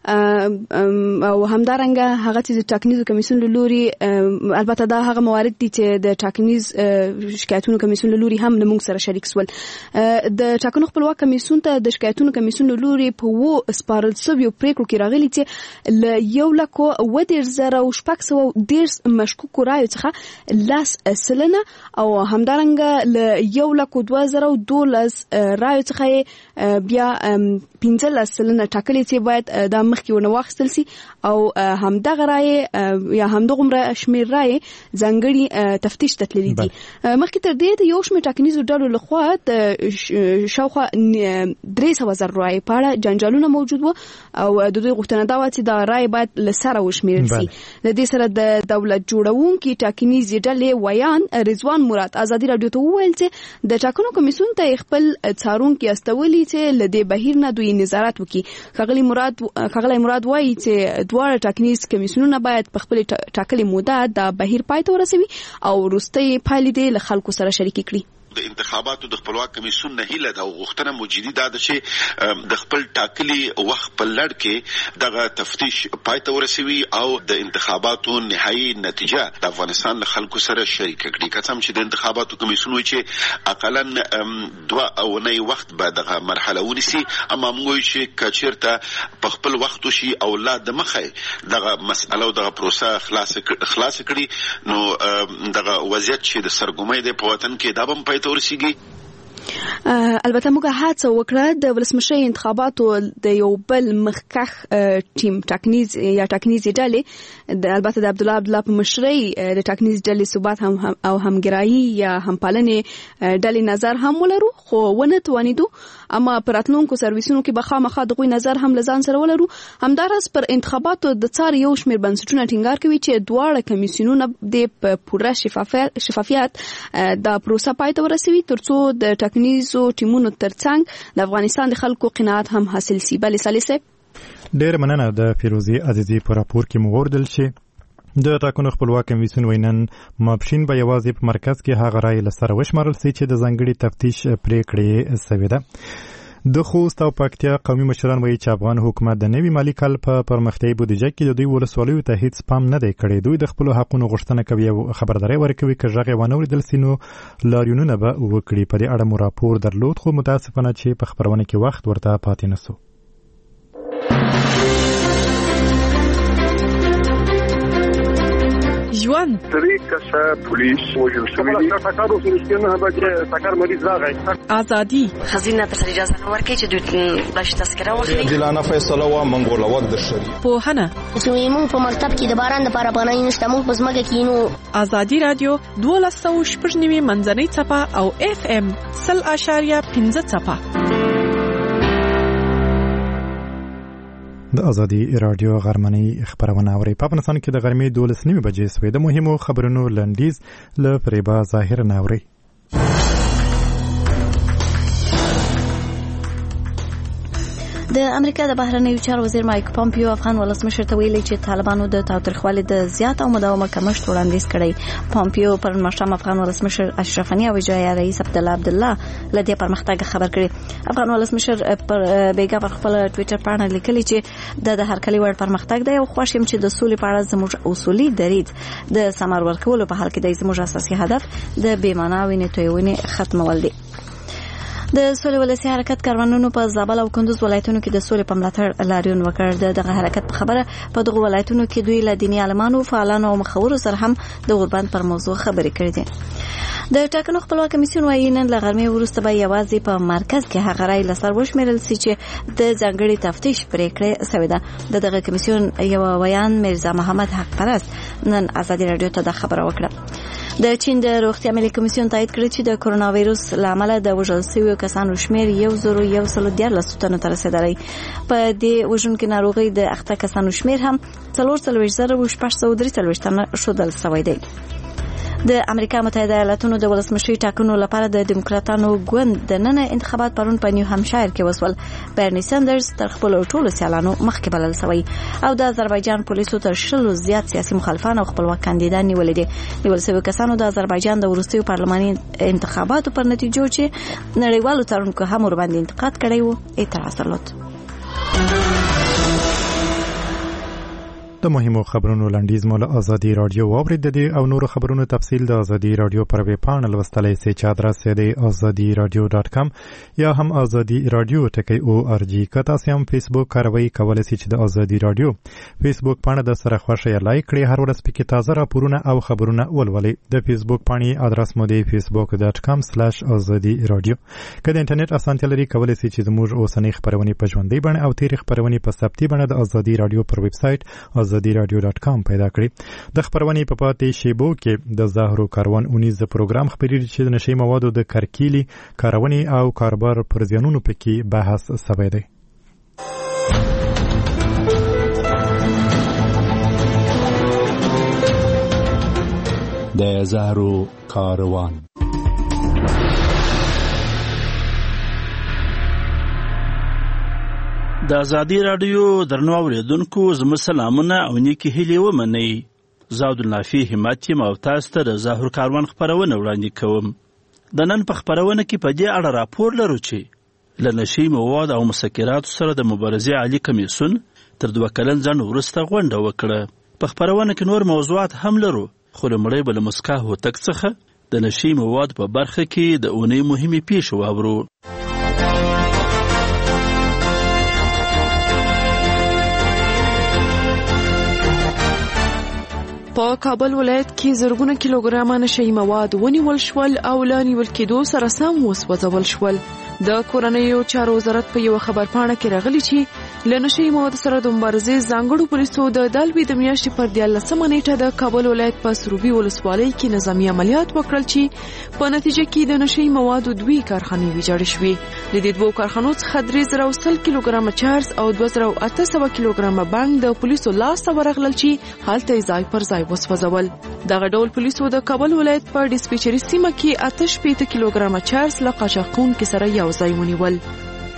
او همدارنګه هغه چې د ټاکنیزو کمیسیون له لوري البته دا هغه موارد دي چې د ټاکنیز شکایتونو کمیسیون له لوري هم موږ سره شریک سول. د ټاکنو خپلواک کمیسیون ته د شکایتونو کمیسیون له لوري په وو سپارل سویو پریکړو کې راغلي چې ل یو لکو و ډیر زره او شپږ سوه ډیر مشکوک رایو څخه لاس سلنه او همدارنګه ل یو لکو دوه زره او دولس رایو څخه بیا پنځلس سلنه ټاکلي چې باید د مخکې ونه واخیستل سي او همدغه رای یا همدغه شمیر رای ځانګړي تفتیش ته تللي دي. مخکې تر دې د یو شمېر ټاکنیزو ډلو لخوا د شاوخوا درې سوه زره رای په اړه جنجالونه موجود وو او د دوی غوښتنه دا وه چې دا رای باید له سره وشمېرل سي. د دې سره د دولت جوړونکي ټاکنیزې ډلې ویان رضوان مراد ازادي رادیو ته وویل چې د ټاکنو کمیسیون ته خپل څارونکي استولي چې له دې بهیر نه دوی نظارت وکړي. ښاغلي مراد ښاغلی مراد وایي چې دواړه ټاکنیز کمیسیونونه باید په خپل ټاکلي موده د بهیر پای ته ورسوي او وروستۍ پایلې دې له خلکو سره شریکې کړي. د انتخاباتو د خپلواک کمیسیون نه هیله ده او غوښتنه موجودي ده چې د خپل ټاکلي وخت په لړ کې دغه تفتیش پای ته ورسوي او د انتخاباتو نهایي نتیجه د افغانستان له خلکو سره شریک کړي. که څه هم چې د انتخاباتو کمیسیون وایي چې اقلا دوه اونۍ وخت به دغه مرحله ونیسي، اما موږ وایو چې که چېرته په خپل وخت وشي او لا د مخه دغه مسأله او دغه پروسه خلاص خلاص کړي نو دغه وضعیت چې د سرګومۍ دی په وطن کې دا به هم پای ورسیږي. البته موږ هڅه وکړه د ولسمشرۍ انتخاباتو د یو بل مخکخ ټیم ټاکنیز یا ټاکنیزې ډلې د البته د عبدالله عبدالله په مشرۍ د ټاکنیز ډلې ثبات هم او همګرایي یا همپالنې ډلې نظر هم ولرو، خو ونه توانېدو. اما پر راتلونکو سرویسونو کې به خامخا دغوی نظر هم له ځان سره ولرو. همداراز پر انتخاباتو د څار یو شمېر بنسټونه ټینګار کوي چې دواړه کمیسیونونه د په پوره شفافیت د پروسه پای ته ورسوي ترڅو د ټاکنیزو ټیمونو ترڅنګ د افغانستان د خلکو قناعت هم حاصل سي. بلې صالح صاحب ډېر مننه. د فیروزي عزیزي په راپور کې مو وردل چې د ټاکنو خپلواک کمیسیون وینن ماپښین به یوازې په مرکز کې هغه رای له سره وشمارل سي چې د ځانګړي تفتیش پریکړې سوې ده. د خوست او پکتیا قومي مشران وایي چې افغان حکومت د نوي مالي کال په پرمختیایي بودیجه کې د دوی ولسوالیو ته هیڅ پام نه دی کړی. دوی د خپلو حقونو غوښتنه کوي او خبرداری ورکوي که غږ یې ونه اورېدل سي نو لاریونونه به وکړي. په دې اړه مو راپور درلود خو متاسفانه چې په خپرونه کې وخت ورته پاتې نه سو. ژوند طریق کسه پولیس وجل شوی دی ټاکر اوس نشته نه به ټاکر مریض راغی. ازادي خزینه ته اجازه نه ورکړي چې دوی بلش تذکره واخلي. دلانه فیصله وا منګوله وخت د شری په هنه چې موږ په مکتب کې د باران لپاره بنای نشته موږ په ځمکه کې نو. ازادي رادیو دولس سوه شپږ نوي منځنۍ څپه او اف ام سل اشاریه پنځه څپه. د ازادي رادیو غرمنۍ خبرونه اوري. په افغانستان کې د غرمې دولس نیمې بجې سوې. د مهمو خبرونو لنډیز له فریبا ظاهر نه اوري. د امریکا د بهرنیو چارو وزیر مایک پامپیو افغان ولسمشر ته ویلي چې طالبانو د تاوتریخوالي د زیات او مداومه کمښت وړاندیز کړی. پامپیو پر مشام افغان ولسمشر اشرف غنی او وزیر رئیس عبد الله عبد الله لدې پرمختګ خبر کړی. افغان ولسمشر پر بیګا پر خپل ټوئیټر باندې لیکلي چې د هرکلي وړ پرمختګ دی او خوښ يم چې د سولې په اړه زموږ اصولي درید د سمار ورکولو په حال کې د زموږ اساسي هدف د بیمانه وینې تویونې ختمول دي. د سولې ولسی حرکت کاروانونو په زابل او کندوز ولایتونو کې د سولې په ملاتړ لاریون وکړ. دغه حرکت په خبره په دغه ولایتونو کې دوی له دیني عالمانو فعالانو او مخورو سره هم د غربند پر موضوع خبرې کړې دي. د ټاکنو خپلواک کمیسیون وايي نن له غرمې وروسته به یوازې په مرکز کې هغه رای لسر وشمیرل سي چې د ځانګړي تفتیش پریکړه شوې ده. دغه کمیسیون یو ویان میرزا محمد حق پرست نن ازادي رادیو ته د خبره وکړه. د چین د روغتیا ملي کمیسیون تایید کړی چې د کرونا وایروس لامل د وژل شویو کسانو شمیر یو زرو یو سل دیارلس تنو ته رسیدلی. په دې وژونکو ناروغۍ د اخته کسانو شمیر هم څلور څلوېښت زره او شپږ سوه درې څلوېښت تنه ښودل شوی دی. د امریکا متحده ایالاتونو د ولسمشري ټاکنو لپاره د دیموکراتانو ګوند د نن انتخابات پرون په نیو همشایر کې وسول. برني ساندرز تر خپل ټولو سیالانو مخکې بلل شوی او د آذربایجان پولیسو تر شلو زیات سیاسي مخالفان او خپلواک کاندیدان نیولې دي. نیول شوي کسانو د آذربایجان د وروستیو پارلماني انتخاباتو پر نتیجو چې نړیوالو څارونکو هم ورباندې انتقاد کړی وو اعتراض درلود. د مهمو خبرونو لنډیز مو له ازادي رادیو واورید. دي او نور خبرونو تفصیل د ازادي رادیو پر ویب پاڼه لوستلای سي چې ادرس یې دی ازادي رادیو ډاټ کام یا هم ازادي رادیو ټکی او ار جی. کته سم فیسبوک کاروي کولای سي چې د ازادي رادیو فیسبوک پاڼه د سره خوښه لایک کړئ. هر ورځ پکې تازه راپورونه او خبرونه ولولئ. د فیسبوک پاڼې ادرس مو دی فیسبوک ډاټ کام سلاش ازادي رادیو. کله انټرنیټ اسانتیا لري کولای سي چې زموږ اوسنۍ خبرونه په ژوندۍ بڼه او تاریخ خبرونه په ثبتي بڼه د ازادي رادیو پر ویب سټ ازادي رادیو ډاټ کام پیدا کړی. د خبرونې په پاتې شیبو کې د زهرو کاروان اونیز پروګرام خبرې چې د نشي موادو د کرکیلي کارونې او کاربار پر زیانونو پکې بحث شوی دی. د زهرو کاروان د ازادي رادیو درنو اوریدونکو زموږ سلامونه او نیکی هیلې ومنئ. زه عبدالنافي همت یم او تاسو ته د زهرو کاروان خپرونه وړاندې کوم. د نن په خپرونه کې په دې اړه راپور لرو چې له نشي مواد او مسکراتو سره د مبارزې عالي کمیسیون تر دوه کلن ځنډ وروسته غونډه وکړه. په خپرونه کې نور موضوعات هم لرو خو لومړی به له مسکا هوتک څخه د نشي مواد په برخه کې د اونۍ مهمې پیښې واورو. په کابل ولایت کې زرګونه کیلوګرامه نشي مواد ونیول شول او لا نیول کېدو سره سم وسوځول شول. د کورنیو چارو وزارت په یو خبر پاڼه کې راغلی چې له نشي مواد سره د مبارزې ځانګړو پولیسو د دالوي د میاشتې پر دیارلسمه نیټه د کابل ولایت په سروبي ولسوالۍ کې نظامي عملیات وکړل چې په نتیجه کې د نشي موادو دوی کارخانې ویجاړې شوې. د دې دوو کارخانو څخه درې زره او سل کیلوګرامه چارز او دوه زره او اته سوه کیلوګرامه بانک د پولیسو لاسته ورغلل چې هلته یې ځای پر ځای وسوځول. دغه ډول پولیسو د کابل ولایت په ډیسپیچري سیمه کې اته شپېته کیلوګرامه چارز له قاچاقونکو سره یو ځای ونیول.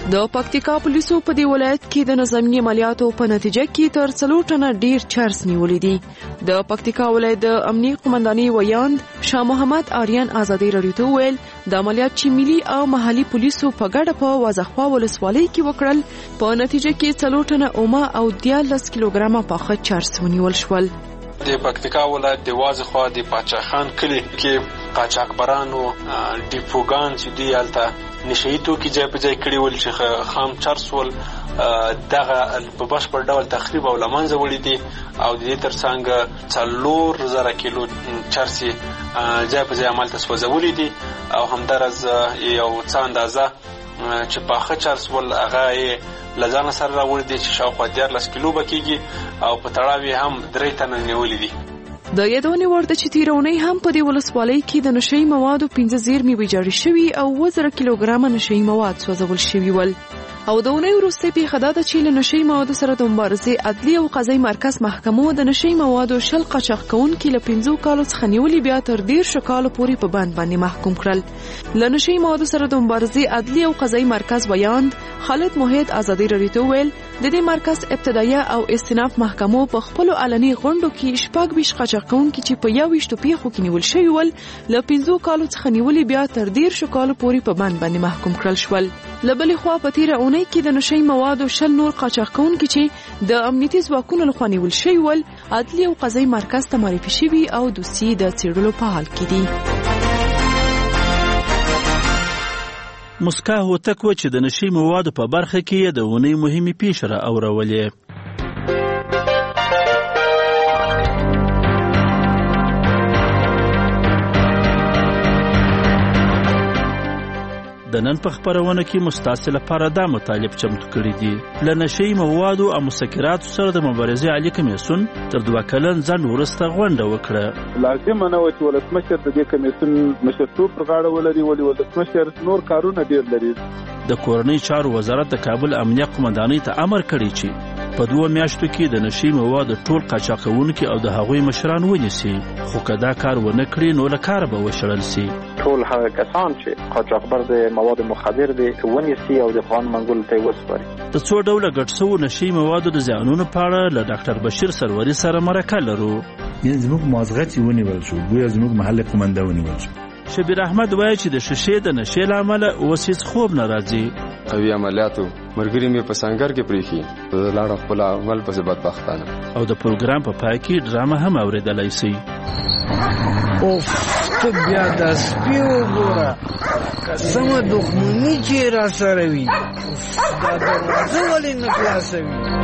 د پکتیکا پولیسو په دې ولایت کې د نظامی عملیاتو په نتیجه کې تر څلور ټنه ډیر چرس نیولې دي. د پکتیکا ولایت د امنیي قومندانۍ ویاند شاه محمد آریان ازادي رادیو ته ویل د عملیات چې ملي او محلي پولیسو په ګډه په وازخوا ولسوالۍ کې وکړل په نتیجه کې څلور ټنه اومه او دیارلس کیلوګرامه پاخه چرس ونیول شول. د پکتیکا ولایت د وازخوا د پاچاخان کلی کې قاچاقبرانو ډیپوګان چې دی الته نشئی توکي ځای په ځای کړي ول چې خام چرس ول دغه په بشپړ ډول تخریب او لمنځه وړي دي او د دې ترڅنګ څلور زره کیلو چرس ځای په ځای عمل ته سوځولي دي او همدارز یو څه اندازه چې پاخه چرس ول هغه لزان سره راوړي دي چې شاوخوا دیارلس کیلو بکیږي او په تړاو هم درې تنه نیولې دي. د یادونې وړ ده چې تیرونی هم په دې ولسوالۍ کې د نشئی موادو پنځه زیرمې ویجاړې شوي او اووه زره کیلوګرامه نشئی مواد سوځول شوي ول. او د اونۍ وروستۍ پیښه دا ده چې له نشئی موادو سره د مبارزې عدلي او قضایي مرکز محکمو د نشئی موادو شل قاچاق کوونکي له پنځو کالو څخه نیولې بیا تر دېرشو کالو پورې په بند باندې محکوم کړل. له نشئی موادو سره د مبارزې عدلي او قضایي مرکز ویاند خالد موحد ازادي رادیو ته ویل د دې مرکز ابتدایه او استیناف محکمو په خپل علني غونډو کې شپږ ویشت قاچاق کوونکي چې په یو ویشتو پیښو کې نیول شوي ول له پنځو کالو څخه نیولې بیا تر دېرشو کالو پورې په بند باندې محکوم کړل شول. له بلې خوا په تیره اونۍ کې د نشئی موادو شل نور قاچاق کوونکي چې د امنیتي ځواکونو لخوا نیول شوي ول عدلي او قضایي مرکز ته معرفي شوي او دوسیې د څېړلو په حال کې دي. مسکا هوتک و چې د نشئی موادو په برخه کې د اونۍ مهمې پیښې را اورولې. د نن په خبرونه کې مستاسل لپاره دا مطالب چمتو کړی دي. له نشئی موادو او مسکراتو سره د مبارزې عالی کمیسیون تر دوه کلن ځنډ وروسته غونډه وکړه. لازمه نه و چې ولسمشر د دې کمیسیون مشرتوب پر غاړه ولري ولې ولسمشر نور کارونه ډیر لري. د کورنۍ چارو وزارت د کابل امنیه قومندانۍ ته امر کړی چې په دوه میاشتو کې د نشئی موادو ټول قاچاقونکي او د هغوی مشران ونیسي، خو که دا کار ونه کړي نو له کاره به وشړل سي. ټول هغه کسان چې قاچاقبر د مواد مخدر دي ونیسي او د قانون منګول ته وسپاري. د څو ډوله ګډ شوو نشئی موادو د زیانونو په اړه له ډاکټر بشیر سروري سره مرکه لرو. یعنې زموږ مازغه چې ونیول شو ګویا زموږ محل قومنده ونیول شو. شبیر احمد وایي چې د شیشې د نشې له امله اوس هېڅ خوب نه راځي. قوي عملیاتو مرګري مې په سنگر کې پریښي د لاړه خپل عمل پسې بدبختانه. او د پروګرام په پای کې ډرامه هم اورېدلی سي. اوف ته بیا د سپي وګوره قسمه دښمني چې را سره وي دا دروازه ولې نه خلاصوي.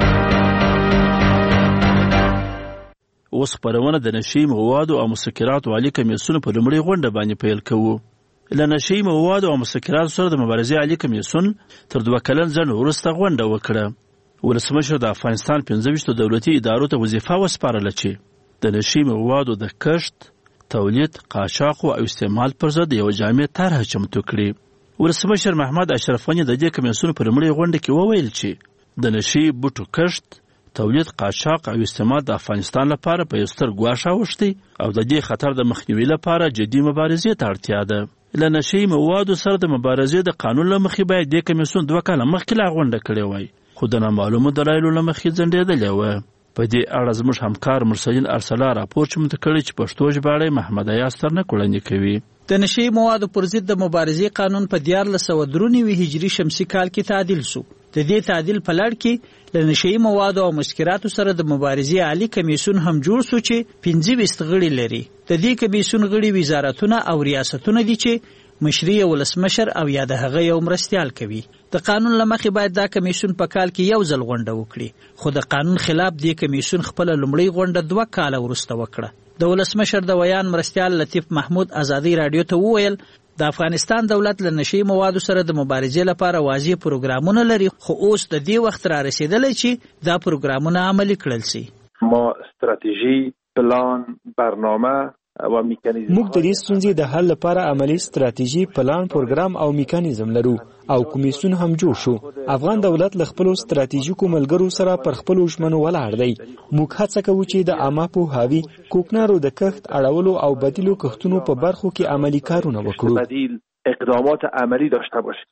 اوس خپرونه د نشئی موادو او مسکراتو عالی کمیسیون په لومړۍ غونډه باندې پیل کوو. له نشئی موادو او مسکراتو سره د مبارزې عالی کمیسیون تر دوه کلن ځنډ وروسته غونډه وکړه. ولسمشر د افغانستان پنځه ویشتو دولتي ادارو ته وظیفه وسپارله چې د نشئی موادو د کښت، تولید، قاچاق او استعمال پر ضد یو جامع طرحه چمتو کړي. ولسمشر محمد اشرف غني د دې کمیسیون په لومړۍ غونډه کې وویل چې د نشئی بوټو کښت، تولید، قاچاق او استعمال د افغانستان لپاره په یو ستر ګواښ اوښتي او د دې خطر د مخنیوي لپاره جدي مبارزې ته اړتیا ده. له نشئی موادو سره د مبارزې د قانون له مخې باید دې کمیسیون دوه کاله مخکې لا غونډه کړې وای، خو د نامعلومو دلایلو له مخې ځنډېدلې وه. په دې اړه زموږ همکار مرسلین ارسلا راپور چمتو کړی چې پښتو ژباړی محمد ایاز ترنک وړاندې کوي. د نشئی موادو پر ضد د مبارزې قانون په دیارلس سوه درې نوي هجري شمسي کال کې تعدیل سو. د دې تعدیل په لړ کې له نشئی موادو او مسکراتو سره د مبارزې عالی کمیسیون هم جوړ سو چې پنځه ویشت غړي لري. د دې کمیسیون غړي وزارتونه او ریاستونه دي چې مشري ولسمشر او یا د هغه یو مرستیال کوي. د قانون له مخې باید دا کمیسیون په کال کې یو ځل غونډه وکړي، خو د قانون خلاف دې کمیسیون خپله لومړۍ غونډه دوه کاله وروسته وکړه. د ولسمشر د ویان مرستیال لطیف محمود ازادي راډیو ته وویل د افغانستان دولت له نشئی موادو سره د مبارزې لپاره واضح پروګرامونه لري، خو اوس د دې وخت را رسیدلی چې دا پروګرامونه عملي کړل سي. ما استراتیژي، پلان، برنامه او میکانیزم موږ د دې ستونزې د حل لپاره عملی ستراتیژي، پلان، پروګرام او میکانیزم لرو او کمیسیون هم جوړ شو. افغان دولت له خپلو ستراتیژیکو ملګرو سره پر خپلو ژمنو ولاړ دی. موږ هڅه کوو چې د عامه پوهاوي، کوکنارو د کښت اړولو او بدیلو کښتونو په برخو کې عملی کارونه وکړو. بدیل اقدامات عملی داشته باشیم.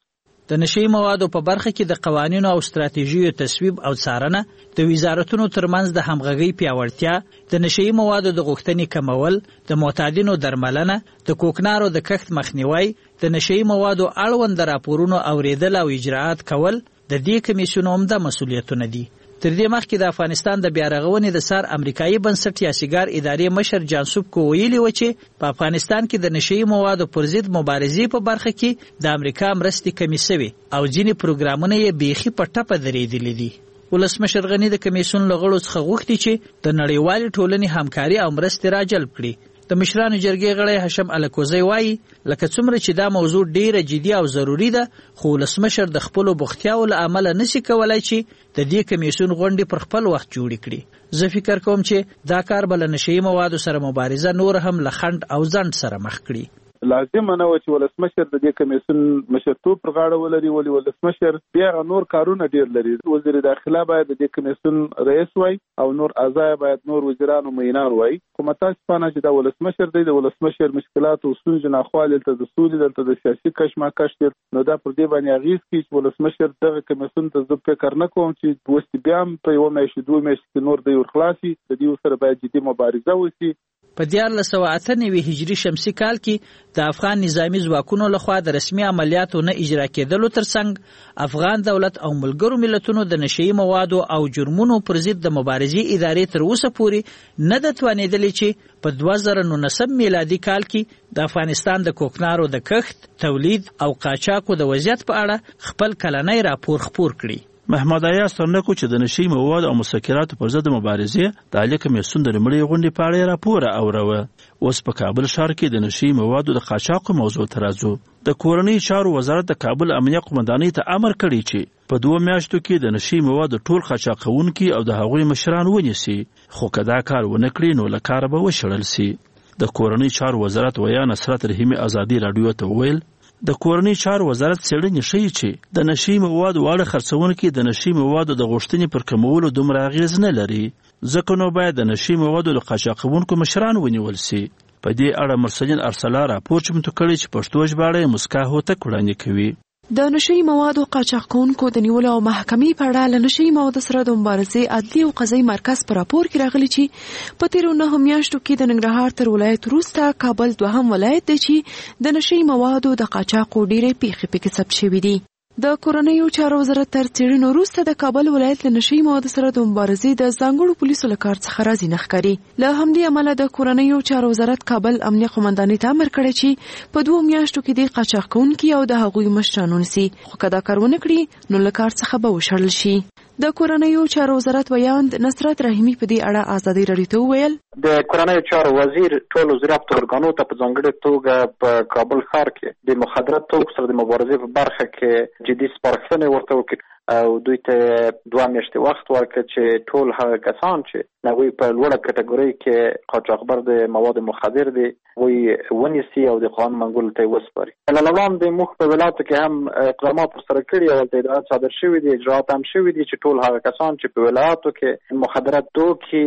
د نشئی موادو په برخه کې د قوانینو او ستراتیژیو تصویب او څارنه، د وزارتونو ترمنځ د همغږۍ پیاوړتیا، د نشئی موادو د غوښتنې کمول، د معتادینو درملنه، د کوکنارو د کښت مخنیوی، د نشئی موادو اړوند راپورونو اوریدل او اجراات کول د دې کمیسیون عمده مسؤلیتونه دي. تر دې مخکې د افغانستان د بیارغونې د سار امریکایي بنسټ یا سیګار ادارې مشر جانسوب کو ویلي و چې په افغانستان کې د نشئی موادو پر ضد مبارزې په برخه کې د امریکا مرستې کمې شوې او ځینې پروګرامونه یې بیخي په ټپه درېدلي دي. ولسمشر غني د کمیسیون له غړو څخه غوښتي چې د نړیوالې ټولنې همکاري او مرستې راجلب کړي. د مشرانو جرګې غړی هشم الکوزی وایي لکه څومره چې دا موضوع ډیره جدي او ضروری ده، خو ولسمشر د خپلو بوختیاو له امله نشي کولای چې د دې کمیسیون غونډې پر خپل وخت جوړې کړي. زه فکر کوم چې دا کار به له نشئی موادو سره مبارزه نور هم له خنډ او ځنډ سره مخ کړي. لازم نه و چې ولسمشر د دې کمیسیون مشرتوب پر غاړه ولري، ولې ولسمشر بیا نور کارونه ډیر لري. وزیر داخله باید د دې کمیسیون رئیس وای او نور اعضا باید نور وزیران او معینان وای. کومه تاسفانه چې د ولسمشر دی، د ولسمشر مشکلات او ستونزې ناخواله ته د سولې دلته د سیاسي کشمکش دي، نو دا پر دې باندې اغیز کوي چې ولسمشر دغه کمیسیون ته زه فکر نه کوم چې وست بیا په یو میاشت دوه میاشتې نور دی ورخلاصي. د دې سره باید جدي مبارزه وشي. په دیارلس سوه اته نوي هجري شمسي کال کې د افغان نظامی ځواکونو لخوا د رسمي عملیاتو نه اجرا کېدلو ترڅنګ افغان دولت او ملګرو ملتونو د نشئی موادو او جرمونو پر ضد د مبارزې ادارې تر اوسه پورې نه ده توانېدلې چې په دوه زره نولسم میلادي کال کې د افغانستان د کوکنارو د کښت، تولید او قاچاقو د وضعیت په اړه خپل کلنی راپور خپور کړي. محمد ایاز سرنکو چې د نشئی موادو او مسکراتو پر ضد مبارزې د عالی کمیسیون د لومړۍ غونډې په اړه راپور اوروه. اوس په کابل ښار کې د نشئی موادو د قاچاقو موضوع ته راځو. د کورنۍ چارو وزارت د کابل امنیه قومندانۍ ته امر کړی چې په دوه میاشتو کې د نشئی موادو ټول قاچاقونکي او د هغوی مشران ونیسي، خو که دا کار ونه کړي نو له کاره به وشړل سي. د کورنۍ چارو وزارت ویا نصرت رحیمي ازادي راډیو ته وویل د کورنۍ چارو وزارت څېړنې ښیي چې د نشئی موادو واړه خرڅونکي د نشئی موادو د غوښتنې پر کمولو دومره اغېز نه لري، ځکه نو باید د نشئی موادو له قاچاقونکو مشران ونیول سي. په دې اړه مرسلین ارسلا راپور چمتو کړی چې پښتو ژباړه یې مسکا هوتک وړاندې کوي. د نشئی موادو قاچاقونکو د نیولو او محکمې په اړه له نشئی موادو سره د مبارزې عدلي او قضایي مرکز په راپور کې راغلي چې په تیرو نهو میاشتو کې د ننګرهار تر ولایت وروسته کابل دوهم ولایت دی چې د نشئی موادو د قاچاقو ډېرې پیښې پکې ثبت شوي دي. د کورنیو چارو وزارت تر څېړنو وروسته د کابل ولایت له نشئی موادو سره د مبارزې د ځانګړو پولیسو له کار څخه راضي نه ښکاري. له همدې امله د کورنیو چارو وزارت کابل امنیه قومندانۍ ته امر کړی چې په دوه میاشتو کې د قاچاق کوونکي او د هغوی مشران ونیسي، خو که دا کار ونه کړي نو له کار څخه به وشړل شي. د کورنیو چارو وزارت ویاند نصرت رحیمي په دې اړه ازادي راډیو ته وویل د کورنیو چارو وزیر ټولو ضربت ارګانو ته په ځانګړې توګه په کابل ښار کې د مخدرات توکو سره د مبارزې په برخه کې جدي سپارښتنې ورته وکړي او دوی ته دوه میاشتې وخت ورکړ چې ټول هغه کسان چې هغوی په لوړه کټګورۍ کې قاچاقبر د مواد مخدر دي وی ونیسي او د قانون منګولو ته یې وسپاري. له وړاندې موږ په ولایاتو کې هم اقدامات ترسره کړي او هلته اجراات صادر شوي دي، اجراات هم شوي دي چې ټول هغه کسان چې په ولایاتو کې مخدرات توکي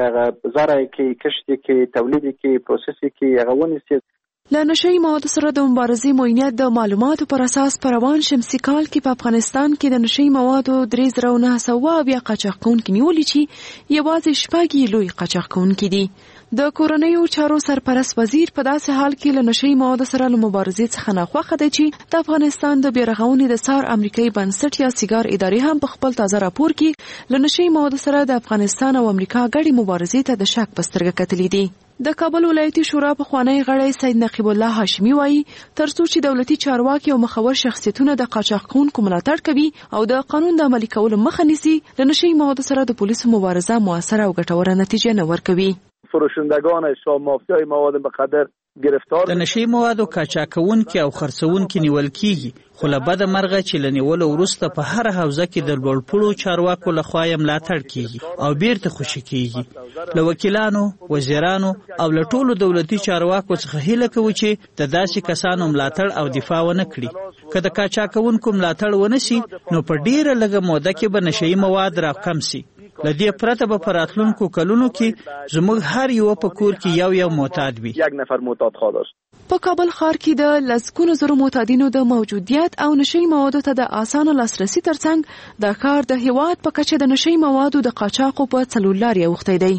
زرع کې، کښت کې، تولید کې، پروسس کې هغه ونیسي. له نشئی موادو سره د مبارزې معاینات د معلوماتو پر اساس په روان شمسي کال کې په افغانستان کې د نشئی موادو درې زره نهه سوه اویا قاچاق کوونکي نیولي چې یوازې شپږ یې لوی قاچاق کوونکي دي. د کورنیو چارو سرپرست وزیر په داسې حال کې له نشئی موادو سره له مبارزې څخه ناخوښه دی چې د افغانستان د بیارغونې د سار امریکایي بنسټ یا سیګار ادارې هم په خپل تازه راپور کې له نشئی موادو سره د افغانستان او امریکا ګډې مبارزې ته د شک په سترګه کتلي دي. د کابل ولایتي شورا پخوانی غړی سید نقیب الله هاشمي وایي ترڅو چې دولتي چارواکي او مخور شخصیتونه د قاچاق کوونکو ملاتړ کوي او د قانون د عملي کولو مخه نیسي، له نشئی موادو سره د پولیسو مبارزه موثره او ګټوره نتیجه نه ورکوي. فروشندگان شام مافیای مواد مخدر گرفتار د نشئی موادو قاچاقونکي او خرڅونکي نیول کیږي، خو له بده مرغه چې له نیولو وروسته په هر حوزه کې د لوړپوړو چارواکو لخوا یې ملاتړ کیږي او بیرته خوشي کیږي. له وکیلانو، وزیرانو او له ټولو دولتي چارواکو څخه هیله کوو چې د داسې کسانو ملاتړ او دفاع ونه کړي. که د قاچاقونکو ملاتړ ونشي نو په ډیره لږه موده کې به نشئی مواد راکم سي. له دې پرته به په راتلونکو کلونو کې زموږ هر یو په کور کې یو یو معتاد وي. په په کابل ښار کې د لسګونو زرو معتادینو د موجودیت او نشي موادو ته د اسانه لاسرسي ترڅنګ د ښار د هیواد په کچه د نشي موادو د قاچاقو په څلور لارې اوښتی دی.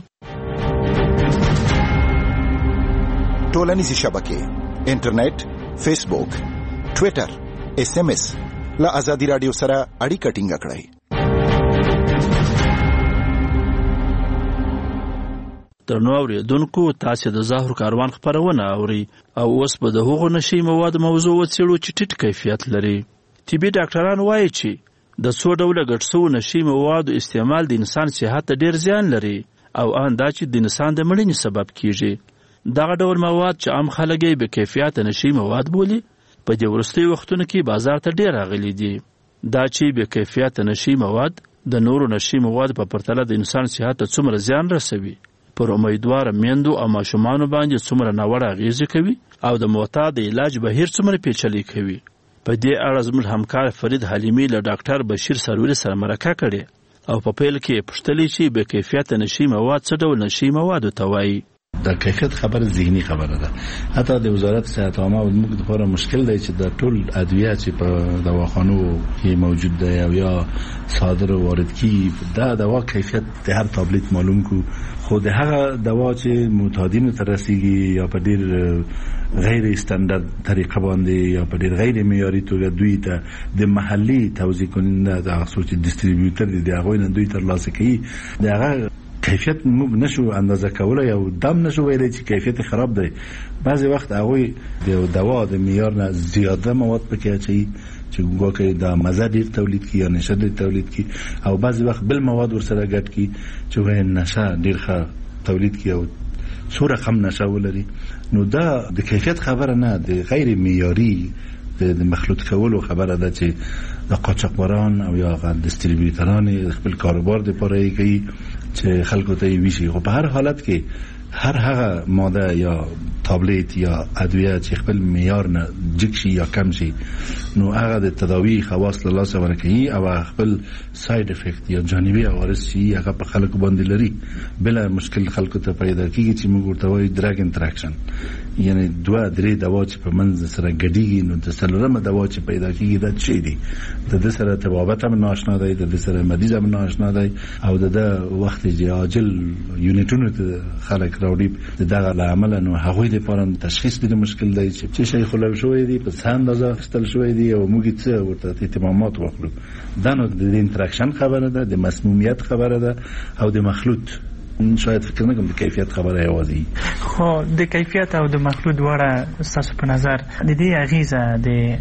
ټولنیزې شبکې، انټرنیټ، فیسبوک، ټویټر، ایس ایم ایس له ازادي راډیو سره اړیکه ټینګه کړئ. درنو اوریدونکو، تاسو د زهر کاروان خبرونه اوري او اوس به د هغو نشي مواد موضوع وڅېړو چې ټیټ کیفیت لري. طبي ډاکټران وایي چې د څو ډوله ګډ شوو نشي موادو استعمال د انسان صحت ته ډیر زیان لري او ان دا چې د انسان د مړینې سبب کیږي. دغه ډول مواد چې عام خلک یې بې کیفیته نشي مواد بولي په دې وروستیو وختونو کې بازار ته ډیر راغلي دي. دا چې بې کیفیته نشي مواد د نورو نشي مواد په پرتله د انسان صحت ته څومره زیان رسوي، پر امیدواره میندو او ماشومانو باندې څومره ناوړه اغیزې کوي او د معتاد د علاج بهیر څومره پیچلی کوي. په دې اړه زموږ همکار فرید حلیمي له ډاکټر بشیر سروري سره مرکه کړې او په پیل کې پوښتلې چې بې کیفیته نشي مواد څه ډول نشي موادو ته وایي. د کیفیت خبر ذهني خبره ده. حتی د وزارت صحت عامه او موږ لپاره مشکل دی چې د ټول ادویه چې په دواخانو کې موجود دی او یا صادر او وارد کی دا دوا کیفیت د هر تابلت معلوم کو، خو د هغه دوا چې معتادینو ته رسیږي یا په ډیر غیر استاندارد طریقه باندې یا په ډیر غیر معیاري توګه دوی ته د محلي توزیع کننده د سوچ ډیسټریبیوټر دی هغه نه دوی تر لاسه کوي. د هغه کیفیت موږ نشو اندازه کولای او دم نشو ویلای چې کیفیت خراب دی. بعضی وخت هغه د دوا د معیار نه زیاده مواد پکې اچي چې ګوګه د مزه ډیر تولید کی یا نشه ډیر تولید کی او بعضی وخت بل مواد ورسره ګډ کی چې وای نشه ډیر ښه تولید کی او سوره کم نشه ولري. نو دا د کیفیت خبره نه، د غیر معیاري د مخلوط کولو خبره ده چې د قاچاقبران او یا غیر ډیسټریبیوټران خپل کاروبار د پاره کوي چې خلکو ته یې ویشي. خو په هر حالت کې هر هغه ماده یا تابلت یا ادویه چې خپل معیار نه جګ شي یا کم شي نو هغه د تداوی خواص له لاسه ورکوي او خپل ساید افیکټ یا جانبي عوارض شي هغه په خلکو باندې لري. بلا مشکل خلکو ته پیدا کیږي چې موږ ورته وایو ډرګ انټراکشن، یعنی دوه درې دوا چې په منځ سره ګډیږي نو د څلورمه دوا چې پیدا کیږي دا څه دی؟ د دې سره تبابت هم ناشنا دی، د دې سره مریض هم ناشنا دی او د وخت عاجل یونټونو ته خلک راوړي. دغه عمل نو هغوی لپاره تشخیص ډېر مشکل دی چې څه شي خلل شوی دی، په څه اندازه اخیستل شوی دی او موږ څه ورته اهتمامات وکړو. دا نو د انټراکشن خبره ده، د مسمومیت خبره ده او د مخلوط. شاید فکر نه کوم د کیفیت خبره یوازې خو د کیفیت او د مخلوط دواړه ستاسو په نظر د دې اغیزه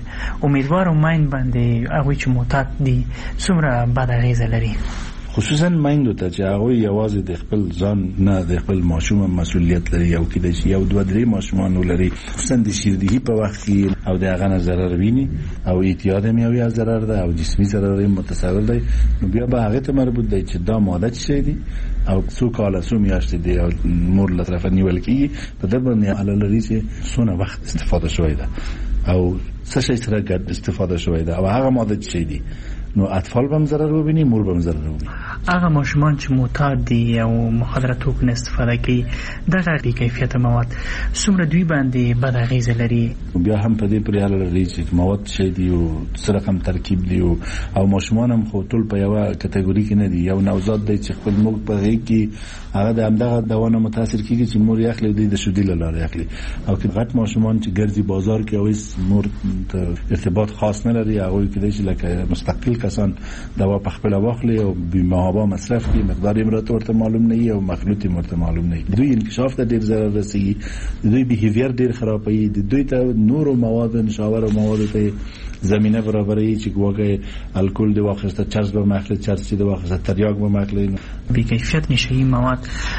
د امیدوارو ماین باندې هغوی چې معتاد دي څومره بد اغیزه لري؟ خصوصا مایندو ته چې هغه یوازې د خپل ځان نه د خپل ماشوم مسؤلیت لري او کې د یو دوه درې ماشومان ولري، خصوصا د شیردهی په وخت کې او د هغه نه ضرر ویني او اعتیاد میوي از ضرر ده او جسمي ضرر متصور دی. نو بیا به هغه ته مربوط دی چې دا ماده څه دی او څو کاله څو میاشتې دی او مور له طرفه نیول کیږي په دې باندې علاوه لري چې څونه وخت استفاده شوی ده او څه شي سره ګډ استفاده شوی ده او هغه ماده څه دی. نو اطفال به هم ضرر وبیني، مور به هم ضرر وبیني. هغه ماشومان چې معتاد دي او مخدره توکو نه استفاده کوي دغه بې کیفیته مواد څومره دوی باندې بد اغیزه لري؟ بیا هم په دې پورې اړه لري چې مواد څه دي او څه رقم ترکیب دي او ماشومان هم خو ټول په یوه کټګوري کې نه دي. یو نوزاد دی چې خپل موږ په غېږ کې هغه د همدغه دوا نه متاثر کېږي چې مور یې اخلي دوی د شودي له لارې اخلي، او که غټ ماشومان چې ګرځي بازار کې او هېڅ مور ارتباط خاص نه لري هغوی کېدای شي لکه مستقل کسان دوا په خپل واخلي او بیمهابا مصرف کړي، مقدار یې مرته ورته معلوم نه وي او مخلوط یې مرته معلوم نه وي. دوی انکشاف ته ډېر ضرر رسېږي، دوی بیهیویر ډېر خرابوي، دوی ته نورو مواد نشاور او موادو ته زمینه برابروي چې ګواکې الکول دی واخیسته، چرس به ماخلي، چرس چې دی واخیسته، تریاک به ماخلي. بې کیفیت نشهیي مواد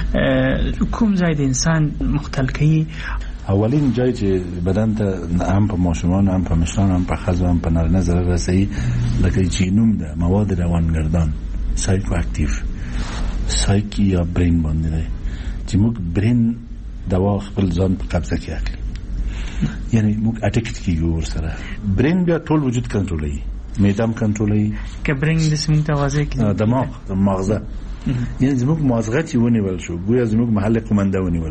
کوم ځای د انسان مختل کوي؟ اولین جای چې بدن ته هم په ماشومان هم په مشران هم په ښځو هم په نارینه ضرر رسوي لکه چې نوم ده مواد روانګردان، سایکو اکټیو، سایکی یا برین باندې دی چې موږ برین دوا خپل ځان په قبضه کې اخلي، یعنی موږ اټیکټ کیږو ورسره. برین بیا ټول وجود کنټرولوي، معده هم کنټرولوي. که برین داسې موږ ته واضح کړي دماغ ماغزه، یعنی زموږ مازغه چې ونیول شو ګویا زموږ محل قومنده ونیول شو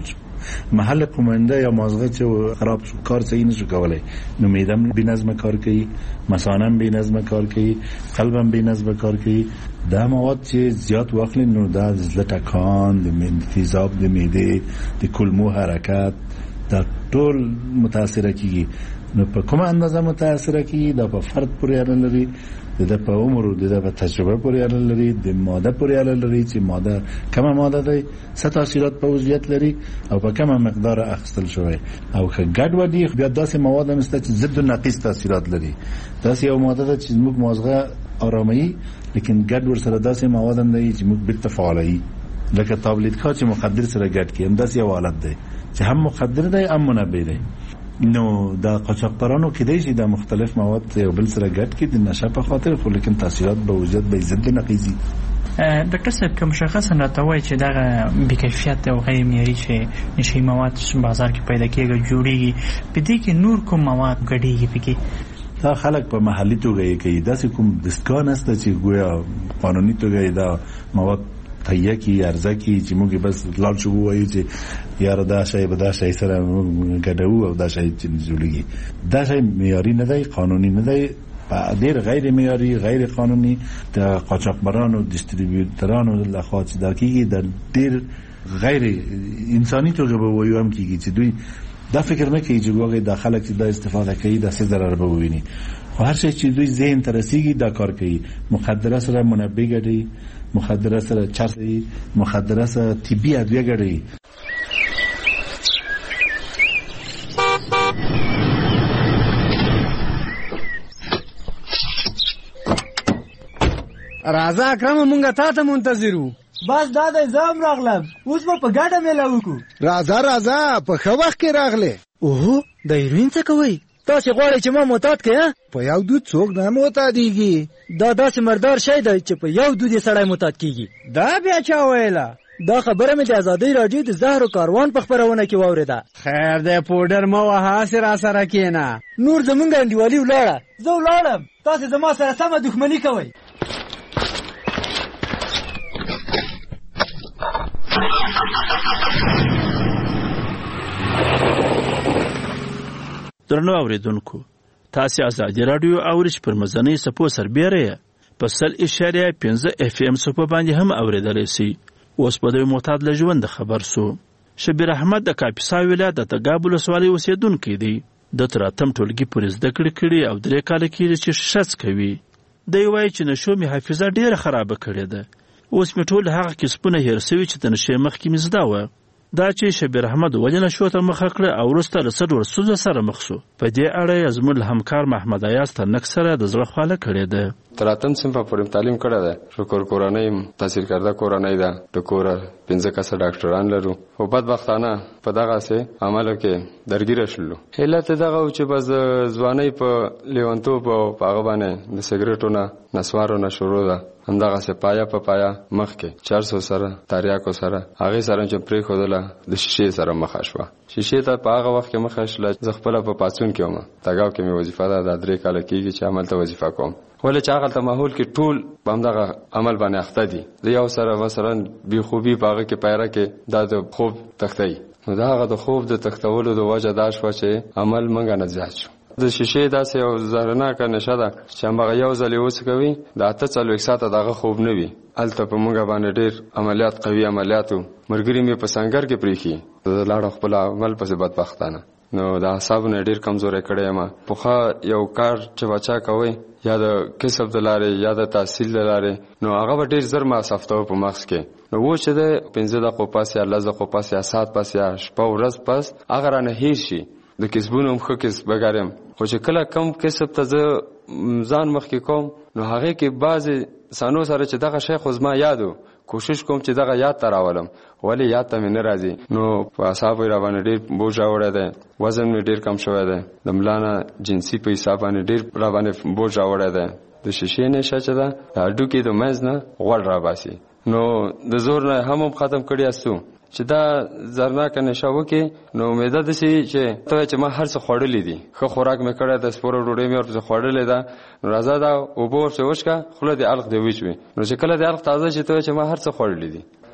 محل قومنده یا مازغه چې خراب شو کار صحیح نشو کولای نو معدم بی نظم کار کوي، مثانم بی نظم کار کوي، قلبم بی نظم کار کوي. دا مواد چې زیات واخلي نو دا زړه ټکان، د تیزاب د معده، د کولمو حرکت دا ټول متاثر کیږي. نو په کومه اندازه متاثر کیږي دا په فرد پورې اړه لري، د په عمر او د په تجربه پورې اړه لري، د ماده پورې اړه لري چې ماده کومه ماده ده څه تاثیرات په وضعیت لري او په کومه مقدار اخیستل شوی. او که ګډوډي بیا داسې مواد هم شته چې ضد او نقیض تاثیرات لري. داسې یو ماده ده چې موږ مازغه آرامي، لیکن ګډ ور سره داسې مواد هم دي چې موږ بیرته فعالي، لکه تابلیت کا چې مخدر سره ګډ کې هم داسې یو حالت دی چې هم مخدر دی هم منبه دی. نو دا قاچاقبرانو کې دی چې دا مختلف مواد یو بل سره ګډ کې د نشه په خاطر، خو لیکن تاثیرات به وجود به ضد نقیضي. ډاکټر صاحب کوم مشخصا راته وایي چې دا بې کیفیت او غیر معیاري چې نشي مواد بازار کې پیدا کېږي جوړیږي، په دې کې نور کوم مواد ګډېږي پکې؟ دا خلک په محلي توګه کوي، داسې کوم دستګاه نشته چې ګویا قانوني توګه دا مواد تهیه کی ارزه کی چې موږ بس لاړ شو وایو چې یار دا شی به دا شی سره ګډو او دا شی چې جوړیږي. دا شی معیاري نه دی، قانوني نه دی، په ډیر غیر معیاري غیر قانوني د قاچاقبرانو ډیسټریبیوټرانو لخوا چې دا کیږي د ډیر غیر انساني توګه به وایو هم کیږي چې دوی دا فکر نه کوي چې ګوګي داخله کې دا استفاده کوي د څه ضرر به وویني. خو هر شی چې دوی ذهن ته رسیږي دا کار کوي. مخدره سره منبه ګډي، مخدره سره چرسي، مخدره سره طبي ادویه ګډي. راځه اکرم مونږه تا ته منتظرو. بس دا د زم راغلم، اوس په ګډه مېله وکړو. راځه راځه په ښه وخت کې راغله. اوه د هیروین څه کوي؟ تاسو غواړئ چې ما معتاد کړئ؟ په یو دود څوک نه معتادیږي. دا داسې مردار شی دی چې په یو دود یې سړی معتاد کیږي. دا بیا چا ویله؟ دا خبره مې د ازادۍ راډیو د زهرو کاروان په خپرونه کې واورېده. خیر دی پوډر مه وهه، هسې را سره کښېنه. نور زمونږ انډیوالي ولاړه. زه ولاړم، تاسې زما سره سمه دښمني کوئ. درنو اوریدونکو، تاسو ازادي رادیو اورئ پر مزنی سپو سربېره په سل اشاریه پنځه اف ام سپو باندې هم اوریدلای شي. اوس په دې معتاد له ژوند خبر سو. شبیر احمد د کاپیسا ولایت د تګابل سوالي اوسیدونکو دی. د تراتم ټولګي پر زده کړې کړي او درې کال کې چې شڅ کوي. دی وایي چې نشو می حافظه ډیره خراب کړې ده. اوس می ټول هغه کسبونه هیر سوي چې د نشه مخکې می زده و. دا چې شبیر احمد ولې نشو ته مخ کړ او وروسته له څلور سوزه سره مخ شو. په دې اړه زموږ همکار محمد ایاز تر نک سره د زړه خواله کړې ده. تراتم سم په پریم تعلیم کړه ده. شکر کورنۍ تحصیل کرده کورنۍ ده. د کور پنځه کسه ډاکټران لرو. او بدبختانه په دغه سه عملو کې درګیر شلو. علت دغه چې بس ځواني په لیونتوب او په هغه باندې د سیګریټونو نسوارونه شروع ده. همدغه سه پایا په پایا مخ کې چار سو سره تاریاکو سره هغه سره چې پرې خودله د شیشې سره مخ شوه. شیشې ته په هغه وخت کې مخ شله ز خپل په پاتون کې ومه. تاګاو کې مې وظیفه ده د درې کال کېږي چې عمل ته وظیفه کوم. ولې چې هغه ته ماحول کې ټول همدغه عمل باندې اخته دي. د یو سره مثلا بی خوبي په هغه کې پیره کې د خوب تختای. نو دا هغه د خوب د تختولو د وجه دا شو چې عمل منګه نه زیات شو. د شیشې داسې یو زهرناکه نشه ده چې همغه یو ځل یې وڅکوي د اته څلوېښت ساعته دغه خوب نه وي. هلته په موږ باندې ډېر عملیات قوي عملیاتو ملګري مې په سنګر کې پرېښي. زه لاړم خپل عمل پسې بدبختانه. نو د اعصابو نه ډېر کمزوری کړی یم. پخوا یو کار چې بچا کوئ یا د کسب د لارې یا د تحصیل د لارې نو هغه به ډېر زر مصرفوه په مغز کې. نو و چې د پنځه دقیقو پس یا لس دقیقو پس یا ساعت پس یا شپه ورځ پس هغه رانه هېر شي. د کسبونو هم ښه کسب وګارم. خو چې کله کم کسب ته زه ځان مخکې کوم نو هغې کې بعضې سانو سره چې دغه شی خو زما یاد و کوشش کوم چې دغه یاد ته راولم ولې یاد ته مې نه راځي. نو په اعصابو یې راباندې ډېر بوج راوړی دی. وزن مې ډېر کم شوی دی. د ملا نه جنسي په حساب باندې ډېر راباندې بوج راوړی دی. د شیشې نشه چې ده د هډوکي د منځ نه غوړ راباسي. نو د زور نه هم هم ختم کړی استو چې دا زرناکه نشه وکړي. نو امیده داسې چې ته چې ما هر څه خوړلی دي. ښه خوراک مې کړی د سپوره ډوډۍ مې ورپسې خوړلې ده. نو راځه دا اوبه ورپسې وچکه خوله دې الق دې وچوي. نو چې کله دې الق تازه شي ته چې ما هر څه خوړلی دي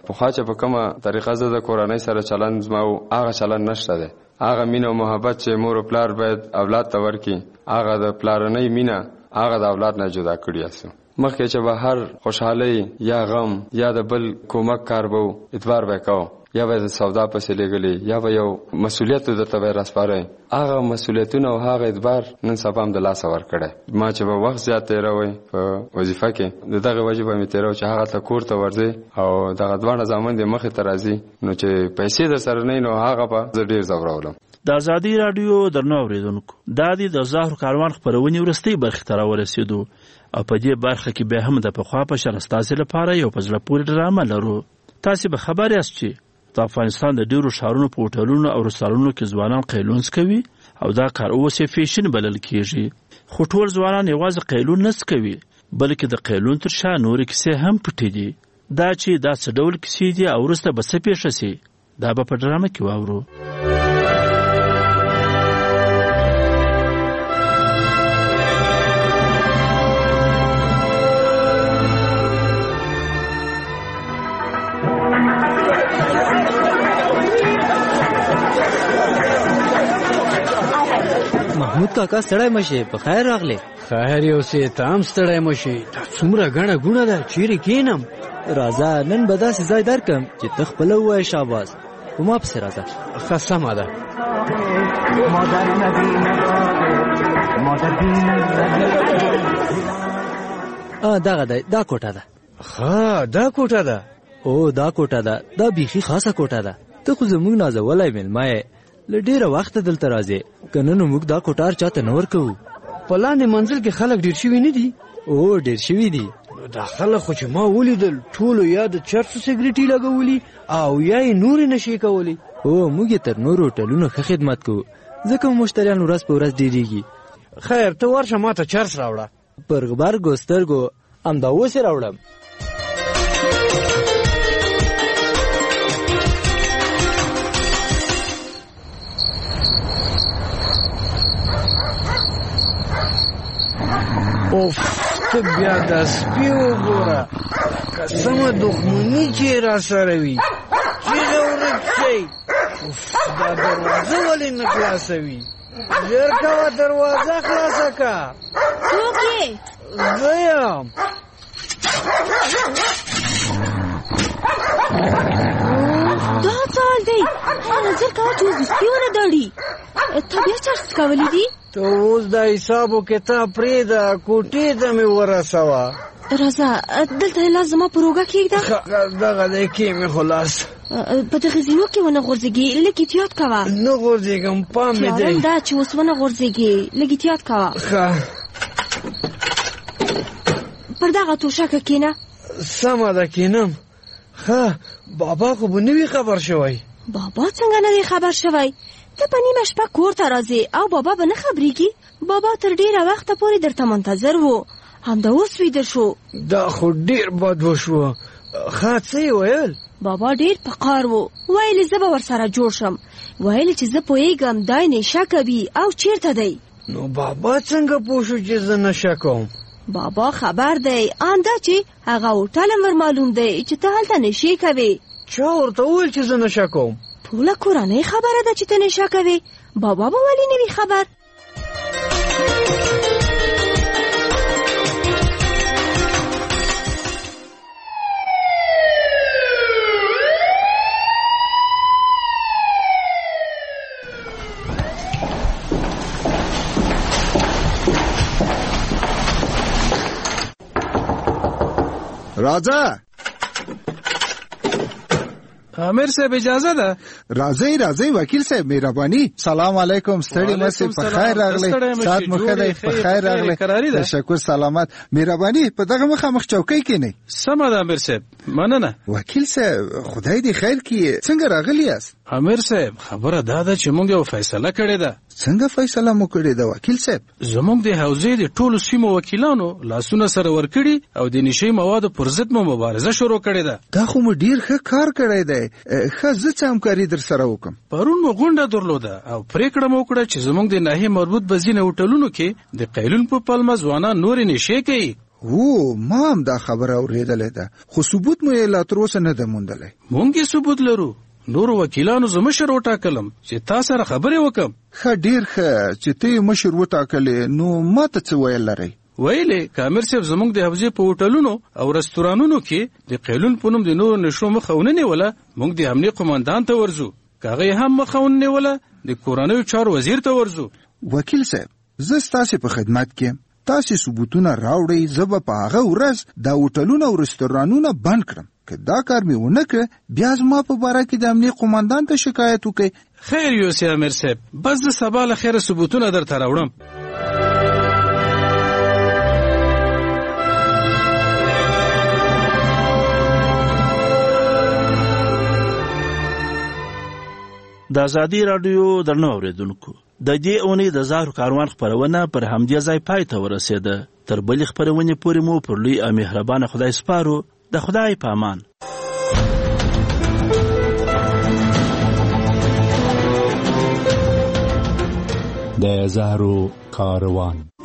په خوا چې په کومه طریقه زه د کورنۍ سره چلند زما هغه چلند نشته دی. هغه مینه او محبت چې مور او پلار باید اولاد ته ورکړي هغه د پلارنۍ مینه هغه د اولاد نه جدا کړی اسو. مخکې چې به هر خوشحالي یا غم یا د بل کومک کار به اعتبار وکاو یا به سودا پسې لګلې یا به یو مسولیت د تبه راسپاره هغه مسولیتونه او هغه اعتبار نن سبا هم د لاس ور کړه. ما چې به وخت زیات تیروي په وظیفه کې دغه واجب مې تیرو چې هغه ته کور ته ورځي او دغه دوانه ځامن د مخې ته راځي نو چې پیسې در سره نه نو هغه به زه ډیر زورولم. د ازادي رادیو درنو اوریدونکو دا د زهر کاروان خبرونه ورستي برخه تر ورسېدو او په دې برخه کې به هم د پخوا په شرستاسي لپاره یو پزله پوری ډرامه لرو. تاسو به خبر یاست چې د افغانستان د ډیرو شهرونو په هوټلونو او رستورانونو کې ځوانان قیلونس کوي او دا کار اوس فیشن بلل کیږي. خو ټول ځوانان یوازې قیلون نه کوي بلکې د قیلون تر شا نور کیسې هم پټې دي. دا چې دا څه ډول کیسې دي او وروسته به څه پیښ شي دا به په ډرامه کې واورو. محمود کاکا ستړی مشه په خیر راغلی. خیر یو سي تام ستړی مشه دا څومره غڼه ګونه ده چیرې کینم. راځه نن به داسې ځای درکم چې ته خپله ووایې شاباس په ما پسې راځه. ښه سمه ده. دغه دی دا کوټه ده. ښه دا کوټه ده. او دا کوټه ده دا بیخي خاصه کوټه ده. ته خو زموږ نازولی مېلمه یې له ډېره وخته دلته راځې که نه نو موږ دا کوټار چاته نه ورکوو. په لاندې منزل کې خلک ډېر شوي نه دي؟ او ډېر شوي دي. دا خلک خو چې ما ولیدل ټولو یا د چرسو سګریټي لګولي او یا یې نورې نشې کولی. او موږ یې تر نورو هوټلونو ښه خدمت کوو ځکه مشتریان ورځ په ورځ ډېرېږي. خیر ته ورشه ما ته چرس راوړه. پر غبرګو سترګو همدا اوس یې راوړم. اوف ته بیا دا سپي وګوره قسمه دښمني چې را سره وي چیغه ورک شي. اوف دا دروازه ولې نه خلاصوي؟ ژر کوه دروازه خلاصه که. څوک یې؟ زه یم. دا څه حال دی؟ ژر کوه چې اوس د سپي ونه دړي. تا بیا چرس کولی دي؟ ته اوس دا حساب و کتاب پرېږده کوټې ته مې ورسوه. راځه دلته لاس زما په روږه کېږده. دغه دی کې مې خو لاس په دغې زینو کې ونه غورځېږي لږ احتیاط کوه. نه غورځېږم پام مې دی. خیالم دا چې اوس ونه غورځېږي لږ احتیاط کوه. ښه پر دغه توشکه کښېنه. سمه ده کښېنم. ښه بابا خو به نه وي خبر شوی. بابا څنګه نه دی خبر شوی؟ ته په نیمه شپه کور ته راځې او بابا به نه خبرېږي؟ بابا تر ډېره وخته پورې درته منتظر و همدا اوس ویده شو. دا خو ډېر بد وشوه. ښه څه یې ویل؟ بابا ډېر په قار و ویلې زه به ورسره جوړ شم. ویلې چې زه پوهېږم دی نشه کوي او چېرته دی. نو بابا څنګه پوه شو چې زه نشه کوم؟ بابا خبر دی ان دا چې هغه هوټل هم ور معلوم دی چې ته هلته نشې کوې. چا ورته وویل چې زه نشه کوم؟ ټوله کورنۍ خبره ده چې ته نشه کوې. بابا به ولې نه وي خبر؟ راځه امیر صاحب اجازه ده؟ راځئ راځئ وکیل صاحب مهرباني. سلام علیکم. ستړي مشه په خیر راغلی. سات مو ښه دی په خیر راغلی. تشکر سلامت. مهرباني په دغه مخامخ چوکۍ کېنئ. سمه ده امیر صاحب مننه. وکیل صاحب خدای دې خیر کړي. څنګه راغلی یاست؟ امیر صاحب خبره دا ده چې موږ یو فیصله کړې ده. څنګه فیصله مو کړې ده وکیل صاحب؟ زموږ د حوزې د ټولو سیمو وکیلانو لاسونه سره ورکړي او د نشي موادو پر ضد مو مبارزه شروع کړې ده. دا خو مو ډیر ښه کار کړی دی. ښه زه څه همکاري در سره وکړم؟ پرون مو غونډه درلوده او پریکړه مو وکړه چې زموږ د ناحیې مربوط بزینه هوټلونو کې د قیلون په پلمه ځوانان نورې نشې کوي. او ما هم دا خبره اوریدلې ده خو ثبوت مو یې لا تر اوسه نه ده موندلی. مونږ یې ثبوت لرو. نور وکیلانو زه مشر وټاکلم چې تا سره خبرې وکم. ښه ډېر ښه چې ته یې مشر وټاکلې نو ما ته څه ویل لرئ؟ ویلې کامر صاحب زموږ د حوزې په هوټلونو او رستورانونو کې د قیلون په نوم د نورو نشو مخه ونه نیوله. موږ د امنیه قومندان ته ورځو، که هغه هم مخه ونه نیوله د کورنیو چارو وزیر ته ورځو. وکیل صاحب زه ستاسې په خدمت کې تاسې ثبوتونه راوړئ، زه به په هغه ورځ دا هوټلونه او رستورانونه بند کړم. که دا کار مې ونه کړ بیا زما په باره کې د امنیه قومندان ته شکایت وکړئ. خیر یوسف امیر صاحب، بس زه سبا له خیره ثبوتونه درته راوړم. د ازادي راډیو درنو اوریدونکو، د دې اونۍ د زهرو کاروان خپرونه پر همدې ځای پای ته ورسېده. تر بلې خپرونې پورې مو پر لوی او مهربانه خدای سپارو. د خدای په امان. د زهرو کاروان.